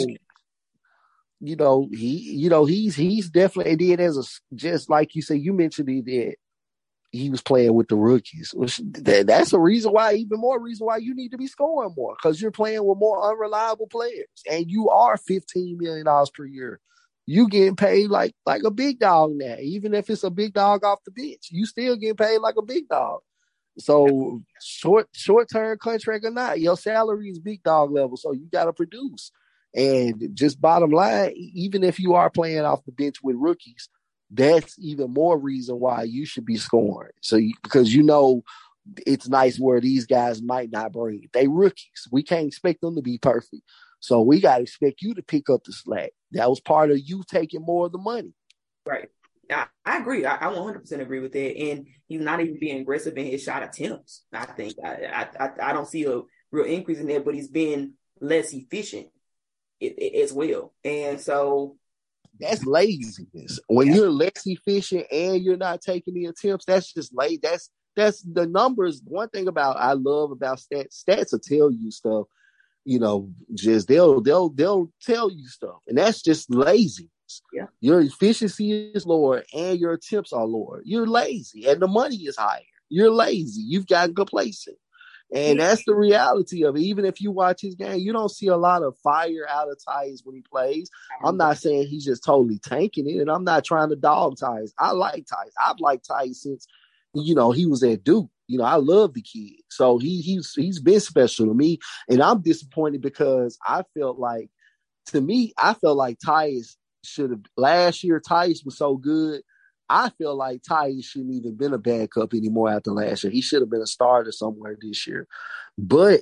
you know, he, you know, he's he's definitely did as a just like you said. You mentioned he did. He was playing with the rookies. Which, that, that's a reason why, even more reason why you need to be scoring more because you're playing with more unreliable players, and you are fifteen million dollars per year. You getting paid like like a big dog now, even if it's a big dog off the bench. You still getting paid like a big dog. So short short term contract or not, your salary is big dog level, so you got to produce. And just bottom line, even if you are playing off the bench with rookies, that's even more reason why you should be scoring. So you, because you know it's nice where these guys might not bring it. They rookies. We can't expect them to be perfect. So we got to expect you to pick up the slack. That was part of you taking more of the money. Right. I, I agree. I, I one hundred percent agree with that. And he's not even being aggressive in his shot attempts. I think I I, I don't see a real increase in that, but he's been less efficient it, it, as well. And so that's laziness. When yeah. you're less efficient and you're not taking the attempts, that's just late. That's that's the numbers. One thing about I love about stats. Stats will tell you stuff. You know, just they'll they'll they'll tell you stuff, and that's just lazy. Yeah. Your efficiency is lower and your attempts are lower. You're lazy and the money is higher. You're lazy. You've gotten complacent. And yeah. that's the reality of it. Even if you watch his game, you don't see a lot of fire out of Tyus when he plays. I'm not saying he's just totally tanking it, and I'm not trying to dog Tyus. I like Tyus. I've liked Tyus since, you know, he was at Duke. You know, I love the kid. So he he's he's been special to me. And I'm disappointed because I felt like, to me, I felt like Tyus should have last year. Tyus was so good. I feel like Tyus shouldn't even been a backup anymore after last year. He should have been a starter somewhere this year. But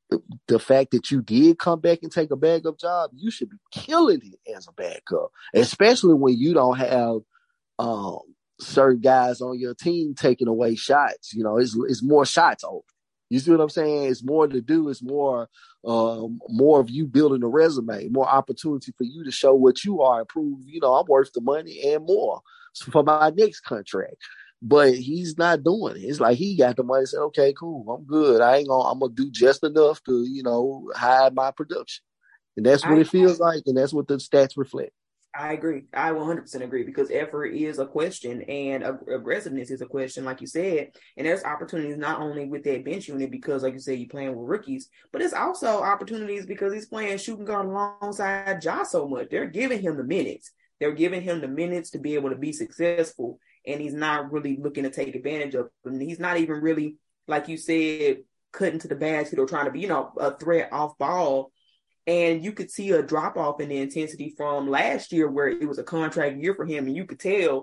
the fact that you did come back and take a backup job, you should be killing it as a backup, especially when you don't have um, certain guys on your team taking away shots. You know, it's it's more shots open. You see what I'm saying? It's more to do. It's more, um, more of you building a resume, more opportunity for you to show what you are and prove, you know, I'm worth the money and more for my next contract. But he's not doing it. It's like he got the money and said, okay, cool, I'm good. I ain't gonna, I'm gonna do just enough to, you know, hide my production. And that's what I, it feels like. And that's what the stats reflect. I agree. I one hundred percent agree because effort is a question and ag- aggressiveness is a question, like you said. And there's opportunities not only with that bench unit because, like you said, you're playing with rookies, but it's also opportunities because he's playing shooting guard alongside Ja so much. They're giving him the minutes. They're giving him the minutes to be able to be successful, and he's not really looking to take advantage of them. He's not even really, like you said, cutting to the basket or trying to be, you know, a threat off ball. And you could see a drop off in the intensity from last year where it was a contract year for him. And you could tell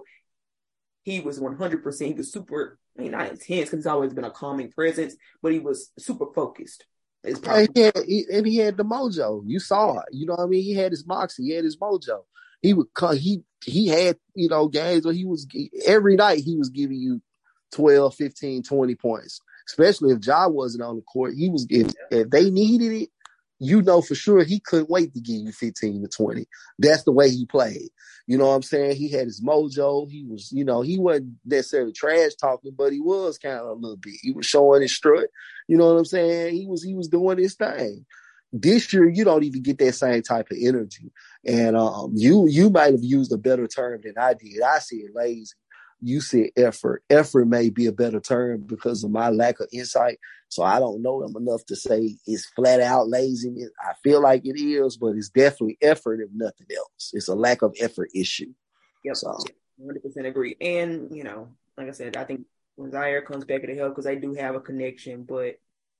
he was one hundred percent. He was super, I mean, not intense because he's always been a calming presence, but he was super focused. Yeah, he had, he, and he had the mojo. You saw it. You know what I mean? He had his moxie. He had his mojo. He would come, he, he had, you know, games where he was, every night he was giving you twelve, fifteen, twenty points, especially if Ja wasn't on the court. He was, if, if they needed it, you know for sure he couldn't wait to give you fifteen to twenty. That's the way he played. You know what I'm saying? He had his mojo. He was, you know, he wasn't necessarily trash talking, but he was kind of a little bit. He was showing his strut. You know what I'm saying? He was he was doing his thing. This year, you don't even get that same type of energy. And um, you you might have used a better term than I did. I said lazy. You said effort. Effort may be a better term because of my lack of insight. So I don't know them enough to say it's flat out laziness. I feel like it is, but it's definitely effort if nothing else. It's a lack of effort issue. Yep. So one hundred percent agree. And, you know, like I said, I think when Zaire comes back, it'll help because they do have a connection. But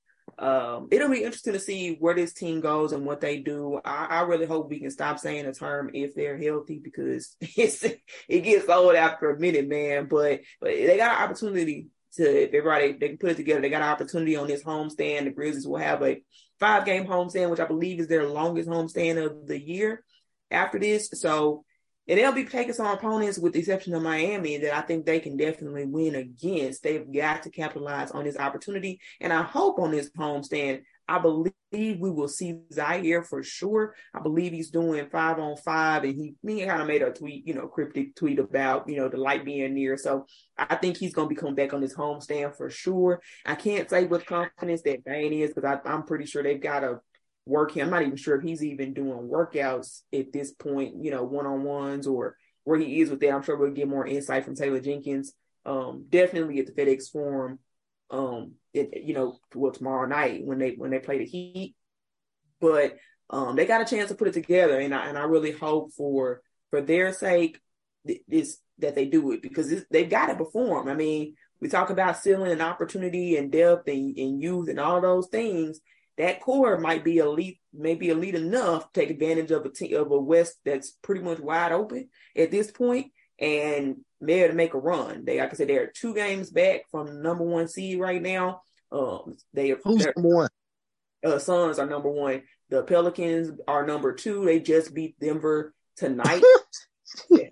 um, it'll be interesting to see where this team goes and what they do. I, I really hope we can stop saying the term if they're healthy because it's, it gets old after a minute, man. But, but they got an opportunity to, if everybody, they can put it together. They got an opportunity on this homestand. The Grizzlies will have a five-game homestand, which I believe is their longest homestand of the year after this. So, and they'll be taking some opponents, with the exception of Miami, that I think they can definitely win against. They've got to capitalize on this opportunity. And I hope on this homestand, I believe we will see Zaire for sure. I believe he's doing five on five, and he, he kind of made a tweet, you know, cryptic tweet about, you know, the light being near. So I think he's going to be coming back on this homestand for sure. I can't say with confidence that Bane is because I'm pretty sure they've got to work him. I'm not even sure if he's even doing workouts at this point, you know, one-on-ones or where he is with that. I'm sure we'll get more insight from Taylor Jenkins. Um, definitely at the FedEx Forum, um, it, you know, well, tomorrow night when they when they play the Heat. But um, they got a chance to put it together, and I and I really hope for for their sake this that they do it because this, they've got to perform. I mean, we talk about ceiling and opportunity and depth and, and youth and all those things. That core might be elite, maybe elite enough to take advantage of a team, of a West that's pretty much wide open at this point. and they're to make a run. They, like I said, they're two games back from the number one seed right now. Um, they are Who's number one? Uh, Suns are number one. The Pelicans are number two. They just beat Denver tonight. they,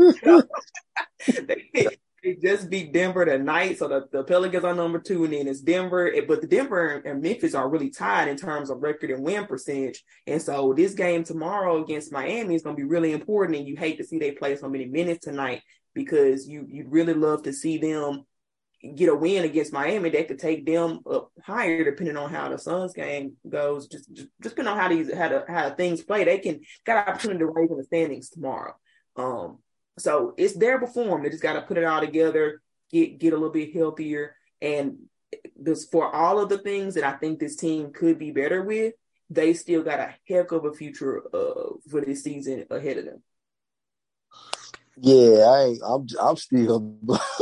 they just beat Denver tonight. So the, the Pelicans are number two, and then it's Denver. But the Denver and Memphis are really tied in terms of record and win percentage. And so this game tomorrow against Miami is going to be really important. And you hate to see they play so many minutes tonight because you you'd really love to see them get a win against Miami that could take them up higher, depending on how the Suns game goes. Just, just, just depending on how these how the how things play, they can got an opportunity to raise in the standings tomorrow. Um, so it's there before them. They just got to put it all together, get get a little bit healthier, and this for all of the things that I think this team could be better with, they still got a heck of a future uh, for this season ahead of them. Yeah, I ain't, I'm I'm still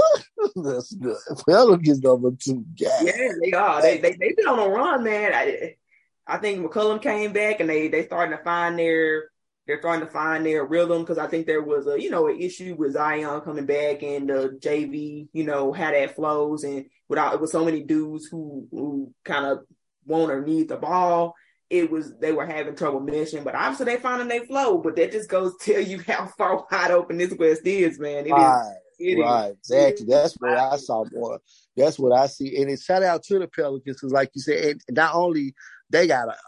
that's good. Pelicans number two. God. Yeah, they are. They they they've been on a run, man. I I think McCollum came back and they they starting to find their they're starting to find their rhythm because I think there was a you know an issue with Zion coming back and the J V, you know, how that flows and without with so many dudes who who kind of want or need the ball. It was they were having trouble meshing, but obviously they finding their flow. But that just goes to tell you how far wide open this West is, man. It right, is, it right, is, exactly. That's what I saw more. That's what I see. And it's shout out to the Pelicans because, like you said, and not only they got a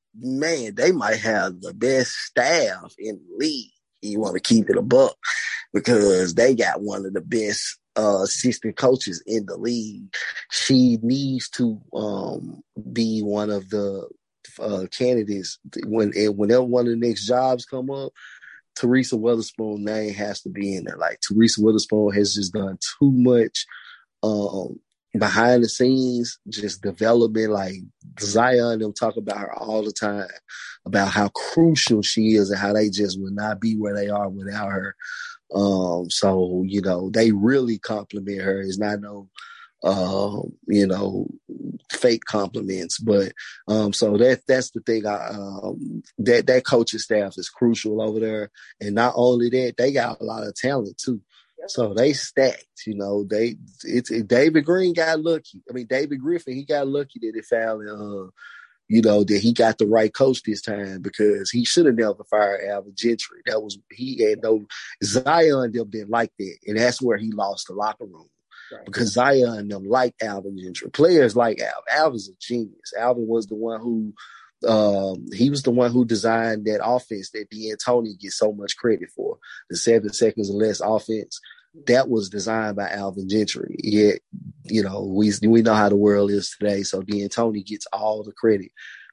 man, they might have the best staff in the league. You want to keep it a buck because they got one of the best uh, assistant coaches in the league. She needs to um, be one of the Uh, candidates when whenever one of the next jobs come up, Teresa Weatherspoon name has to be in there. Like Teresa Weatherspoon has just done too much um, behind the scenes, just development. Like Zion, them talk about her all the time about how crucial she is and how they just would not be where they are without her. Um, so you know they really compliment her. It's not no. Uh, you know, fake compliments, but um, so that that's the thing. I, um, that that coaching staff is crucial over there, and not only that, they got a lot of talent too. So they stacked. You know, they it's it, David Green got lucky. I mean, David Griffin, he got lucky that it found. Uh, you know, that he got the right coach this time because he should have never fired Alvin Gentry. That was he had no Zion. Them didn't like that, and that's where he lost the locker room. Right. Because Zion and them like Alvin Gentry. Players like Alvin. Alvin's a genius. Alvin was the one who um, he was the one who designed that offense that D'Antoni gets so much credit for. The seven seconds or less offense. That was designed by Alvin Gentry. Yet, you know, we we know how the world is today. So D'Antoni gets all the credit.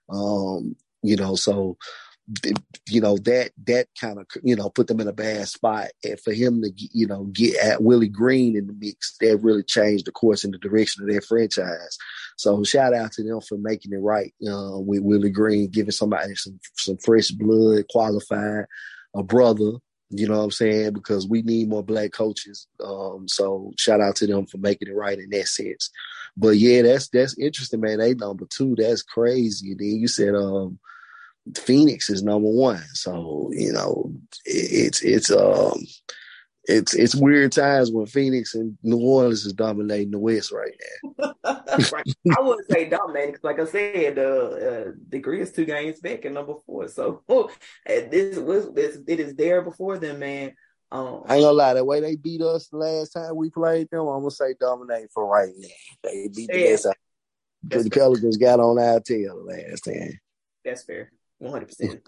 Um, you know, so you know, that that kind of, you know, put them in a bad spot. And for him to, you know, get at Willie Green in the mix, that really changed the course and the direction of their franchise. So shout out to them for making it right uh, with Willie Green, giving somebody some, some fresh blood, qualified, a brother, you know what I'm saying? Because we need more black coaches. Um, so shout out to them for making it right in that sense. But yeah, that's that's interesting, man. They number two. That's crazy. Then you said um Phoenix is number one. So, you know, it's it's um it's it's weird times when Phoenix and New Orleans is dominating the West right now. Right. I wouldn't say dominating because, like I said, uh, uh, the Grizzlies two games back at number four. So oh, this was this it is there before them, man. Um, I ain't gonna lie, the way they beat us the last time we played them, I'm gonna say dominate for right now. They beat the best out. The Pelicans got on our tail the last time. That's fair. one hundred percent.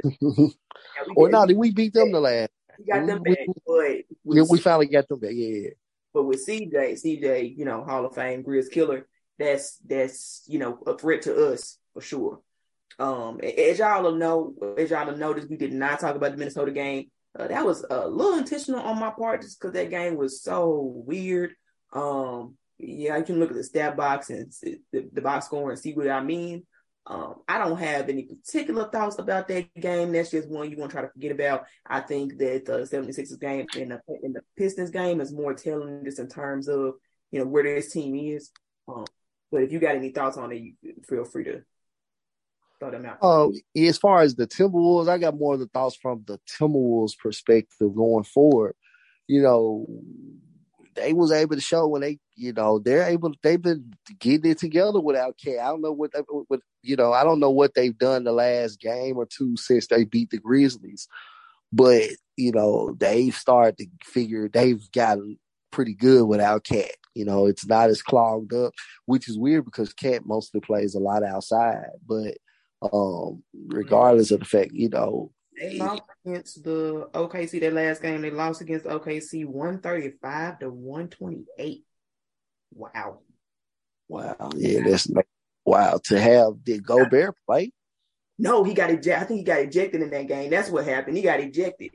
Or no, did we beat them the last? We got them we, back, but we, we finally got them back. Yeah. But with C J, C J, you know, Hall of Fame, Grizz killer. That's that's you know a threat to us for sure. Um, as y'all know, as y'all have noticed, we did not talk about the Minnesota game. Uh, that was a little intentional on my part, just because that game was so weird. Um, yeah, you can look at the stat box and the, the box score and see what I mean. Um, I don't have any particular thoughts about that game. That's just one you want to try to forget about. I think that the seventy-sixers game and the, and the Pistons game is more telling just in terms of, you know, where this team is. Um, but if you got any thoughts on it, you feel free to throw them out. Uh, as far as the Timberwolves, I got more of the thoughts from the Timberwolves perspective going forward. you know, they was able to show when they, you know, they're able, they've been getting it together without Cat. I don't know what, they, what, you know, I don't know what they've done the last game or two since they beat the Grizzlies, but you know, they've started to figure they've gotten pretty good without Cat. You know, it's not as clogged up, which is weird because Cat mostly plays a lot outside. But um, regardless of the fact, you know, they lost against the O K C that last game. They lost against O K C one thirty-five to one twenty-eight. Wow. Wow. Yeah, that's wow. To have did Gobert play? No, he got ejected. I think he got ejected in that game. That's what happened. He got ejected.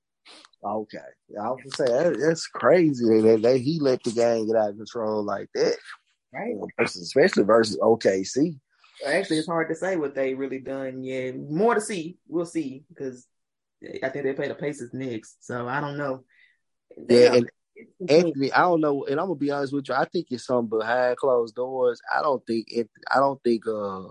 Okay. I was gonna say that, that's crazy that, that he let the game get out of control like that. Right. Especially versus O K C. Actually, it's hard to say what they really done. Yeah, more to see. We'll see because I think they play the Pacers next. So I don't know. They yeah, are, and Anthony, I don't know, and I'm gonna be honest with you. I think it's something behind closed doors. I don't think it. I don't think uh,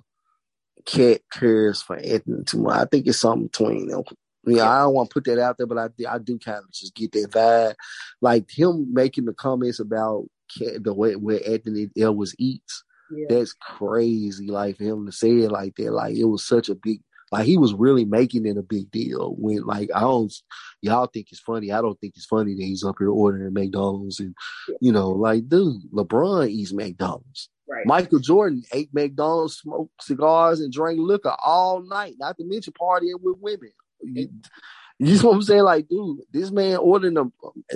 Cat cares for Anthony too much. I think it's something between them. Yeah, yeah. I don't want to put that out there, but I I do kind of just get that vibe, like him making the comments about Cat, the way where Anthony Edwards eats. Yeah. That's crazy, like for him to say it like that. Like it was such a big, like he was really making it a big deal. When like I don't, y'all think it's funny. I don't think it's funny that he's up here ordering McDonald's and, yeah. you know, like dude, LeBron eats McDonald's. Right. Michael Jordan ate McDonald's, smoked cigars, and drank liquor all night. Not to mention partying with women. You, you know what I'm saying? Like, dude, this man ordering them.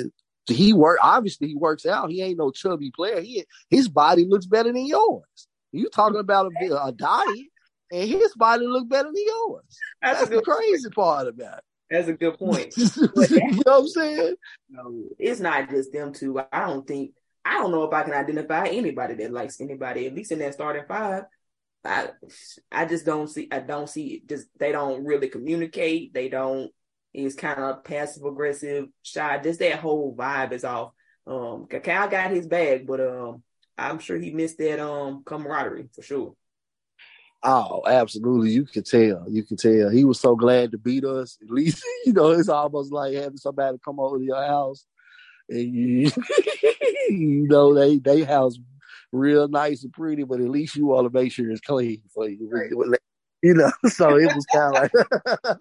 He work obviously he works out. He ain't no chubby player. He his body looks better than yours. You talking about a, a diet, and his body look better than yours. That's, That's the crazy point. part about it. That's a good point. You know what I'm saying? No, it's not just them two. I don't think I don't know if I can identify anybody that likes anybody, at least in that starting five. I I just don't see I don't see it. Just they don't really communicate. They don't. He's kind of passive aggressive, shy. Just that whole vibe is off. Um, Cal got his bag, but um, I'm sure he missed that um camaraderie for sure. Oh, absolutely. You can tell. You can tell. He was so glad to beat us. At least, you know, it's almost like having somebody come over to your house and you, you know, they they house real nice and pretty, but at least you want to make sure it's clean for you. Right. You know, so it was kind of like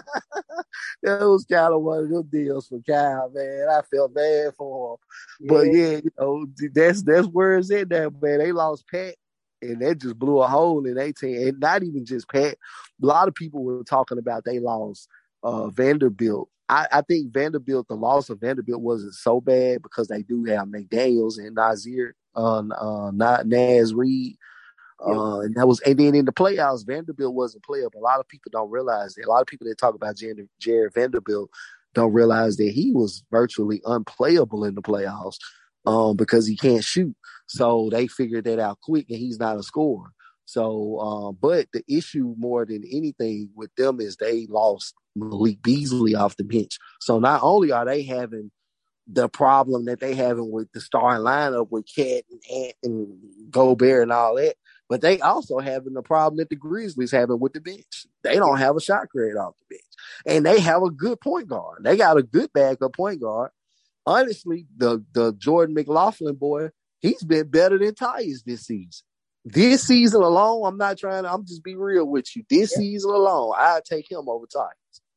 it was kind of one of those deals for Kyle, man. I felt bad for him, yeah. But yeah, you know, that's that's where it's at now, man. They lost Pat, and that just blew a hole in their team. And not even just Pat. A lot of people were talking about they lost uh, Vanderbilt. I, I think Vanderbilt, the loss of Vanderbilt wasn't so bad because they do have McDaniels and Nazir, uh, uh, not Naz Reid. Uh, and that was, and then in the playoffs, Vanderbilt wasn't playable. A lot of people don't realize that. A lot of people that talk about Jared, Jared Vanderbilt don't realize that he was virtually unplayable in the playoffs um, because he can't shoot. So they figured that out quick, and he's not a scorer. So, uh, but the issue more than anything with them is they lost Malik Beasley off the bench. So not only are they having the problem that they having with the starting lineup with Cat and Ant and Gobert and all that, but they also having the problem that the Grizzlies having with the bench. They don't have a shot creator off the bench. And they have a good point guard. They got a good backup point guard. Honestly, the, the Jordan McLaughlin boy, he's been better than Tyus this season. This season alone, I'm not trying to, I'm just be real with you. This yeah. season alone, I'd take him over Tyus.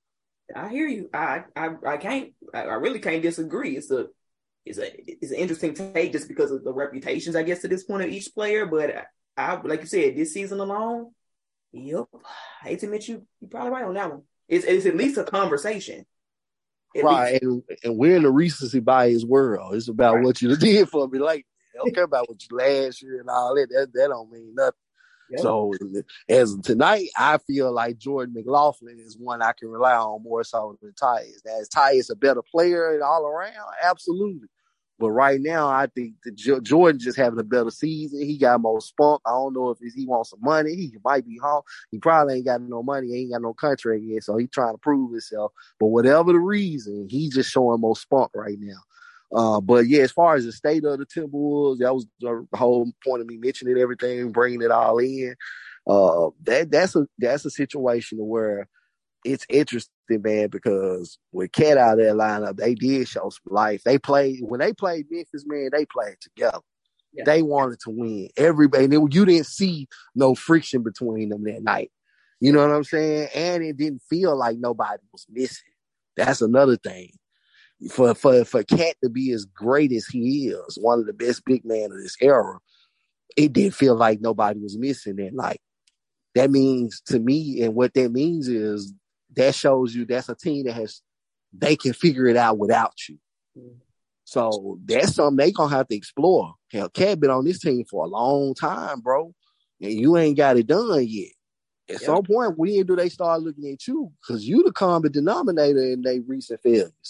I hear you. I I, I can't, I really can't disagree. It's a, it's a, it's an interesting take just because of the reputations, I guess, to this point of each player, but I, I, like you said, this season alone, yep. I hate to admit you, you're probably right on that one. It's, it's at least a conversation. At right, and, and we're in the recency bias world. It's about right. what you did for me. Like, I don't care about what you last year and all that. That, that don't mean nothing. Yep. So, as of tonight, I feel like Jordan McLaughlin is one I can rely on more so than Tyus. Now, is Tyus a better player and all around? Absolutely. But right now, I think the J- Jordan just having a better season. He got more spunk. I don't know if he wants some money. He might be home. He probably ain't got no money. He ain't got no contract yet, so he's trying to prove himself. But whatever the reason, he's just showing more spunk right now. Uh, but yeah, as far as the state of the Timberwolves, that was the whole point of me mentioning everything, bringing it all in. Uh, that that's a that's a situation where it's interesting, man, because with Cat out of that lineup, they did show some life. They played when they played Memphis, man. They played together. Yeah. They wanted to win. Everybody, you didn't see no friction between them that night. You know what I'm saying? And it didn't feel like nobody was missing. That's another thing. For for for Cat to be as great as he is, one of the best big men of this era, it didn't feel like nobody was missing that night. That means to me, and what that means is that shows you that's a team that has they can figure it out without you. Mm-hmm. So that's something they gonna have to explore. Hell, Cat been on this team for a long time, bro, and you ain't got it done yet. At yep. some point, when do they start looking at you? Because you the common denominator in their recent failures.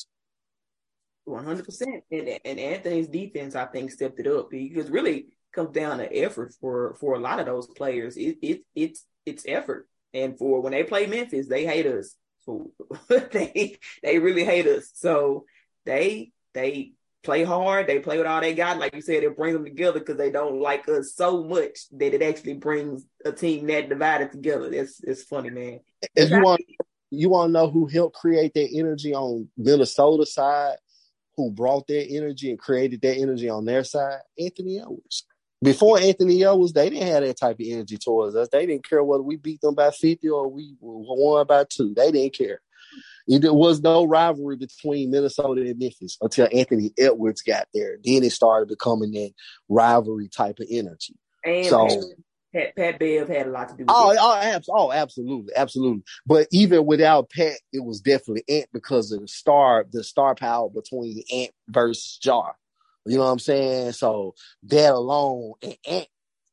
one hundred percent. And, and Anthony's defense, I think, stepped it up because really comes down to effort for, for a lot of those players. It, it it's it's effort. And for when they play Memphis, they hate us. So they they really hate us. So they they play hard. They play with all they got. Like you said, it brings them together because they don't like us so much that it actually brings a team that divided together. That's it's funny, man. If you want you want to know who helped create that energy on Minnesota side, who brought that energy and created that energy on their side? Anthony Edwards. Before Anthony Edwards, they didn't have that type of energy towards us. They didn't care whether we beat them by fifty or we won by two. They didn't care. There was no rivalry between Minnesota and Memphis until Anthony Edwards got there. Then it started becoming that rivalry type of energy. And so, Pat, Pat Bev had a lot to do with oh, it. Oh, oh, absolutely, absolutely. But even without Pat, it was definitely Ant because of the star, the star power between Ant versus Jar. You know what I'm saying? So that alone, and Ant,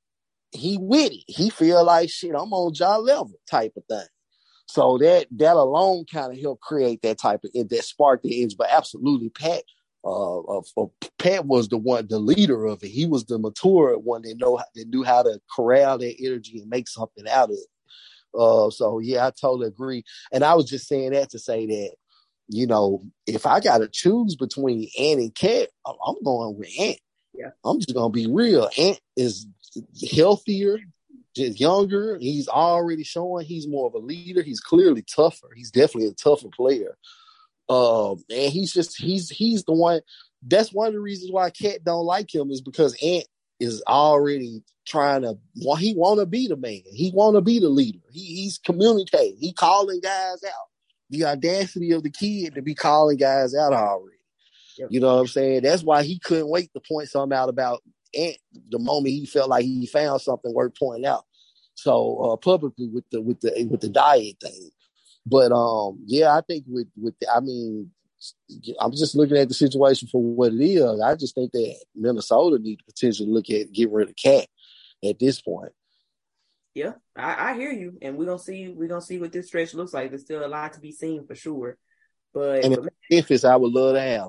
he with it. He feel like shit. I'm on Jar level type of thing. So that that alone kind of helped create that type of that spark the edge. But absolutely, Pat, uh, uh, uh, Pat was the one, the leader of it. He was the mature one that know that knew how to corral that energy and make something out of it. Uh, so yeah, I totally agree. And I was just saying that to say that, you know, if I got to choose between Ant and Cat, I'm going with Ant. Yeah, I'm just gonna be real. Ant is healthier. Just younger, he's already showing he's more of a leader. He's clearly tougher. He's definitely a tougher player. Um, and he's just he's he's the one. That's one of the reasons why Cat don't like him is because Ant is already trying to. Well, he want to be the man. He want to be the leader. He, he's communicating. He calling guys out. The audacity of the kid to be calling guys out already. Yep. You know what I'm saying? That's why he couldn't wait to point something out about Ant the moment he felt like he found something worth pointing out. So uh, publicly with the with the with the diet thing, but um yeah, I think with with the, I mean, I'm just looking at the situation for what it is. I just think that Minnesota need to potentially look at getting rid of Cat at this point. Yeah, I, I hear you, and we're gonna see we're gonna see what this stretch looks like. There's still a lot to be seen for sure. But, and but Memphis, I would love to have.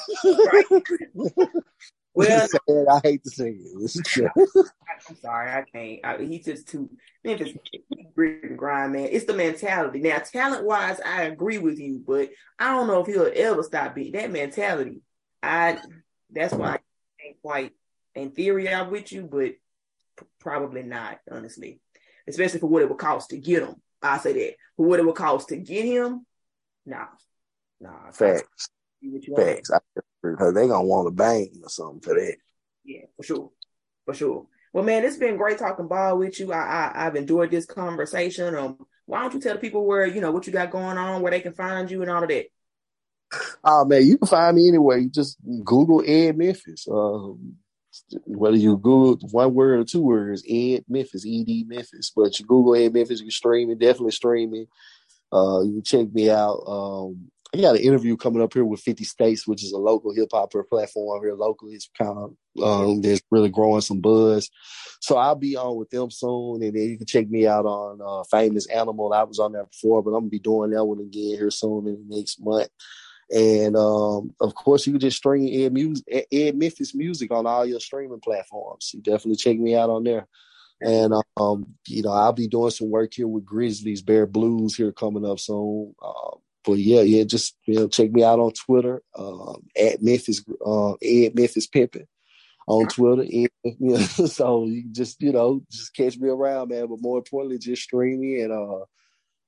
Right. Well, I hate to say it. I'm sorry, I can't. I, he's just too Memphis grit and grind, man. It's the mentality. Now, talent wise, I agree with you, but I don't know if he'll ever stop being that mentality. I that's why I ain't quite. In theory, I'm with you, but probably not, honestly. Especially for what it would cost to get him. I say that for what it would cost to get him. Nah, nah. Facts. Facts. Because they gonna want to bang or something for that. Yeah, for sure, for sure. Well, man, it's been great talking ball with you. I, I I've enjoyed this conversation. Um, why don't you tell the people where you know what you got going on, where they can find you, and all of that? Oh man, you can find me anywhere. You just Google Ed Memphis. Um, whether you Google one word or two words, Ed Memphis, E D Memphis. But you Google Ed Memphis, you can stream it. Definitely stream it. Uh, you can check me out. Um, I got an interview coming up here with fifty States, which is a local hip hop platform here locally. It's kind of um, there's really growing some buzz. So I'll be on with them soon, and then you can check me out on uh, Famous Animal. I was on there before, but I'm gonna be doing that one again here soon in the next month. And um, of course, you can just stream Ed, music, Ed Memphis music on all your streaming platforms. You definitely check me out on there. And, um, you know, I'll be doing some work here with Grizzlies, Bear Blues here coming up soon. Um, but yeah, yeah, just, you know, check me out on Twitter, um, at Memphis, uh, Ed Memphis Pimpin' on Twitter. And, you know, so you just, you know, just catch me around, man. But more importantly, just stream me and, uh,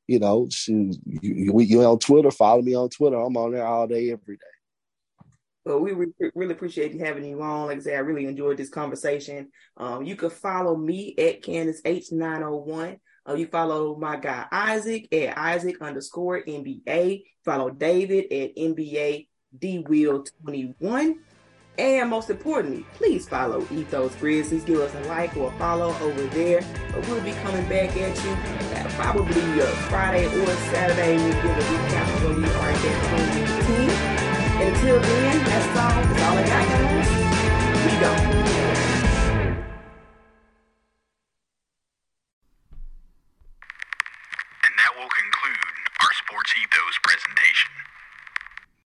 You know, shoot, you, you, you on Twitter, follow me on Twitter. I'm on there all day, every day. Well, we re- really appreciate you having you on. Like I said, I really enjoyed this conversation. Um, you can follow me at Candace H nine oh one. Uh, you follow my guy Isaac at Isaac underscore N B A. Follow David at N B A D Will twenty-one. And most importantly, please follow Ethos Grizzlies. Give us a like or a follow over there. But we'll be coming back at you at probably uh, Friday or Saturday. We'll give a recap of where we are at that twenty fifteen. And until then, that's all. That's all I got, guys. We go. And that will conclude our Sports Ethos presentation.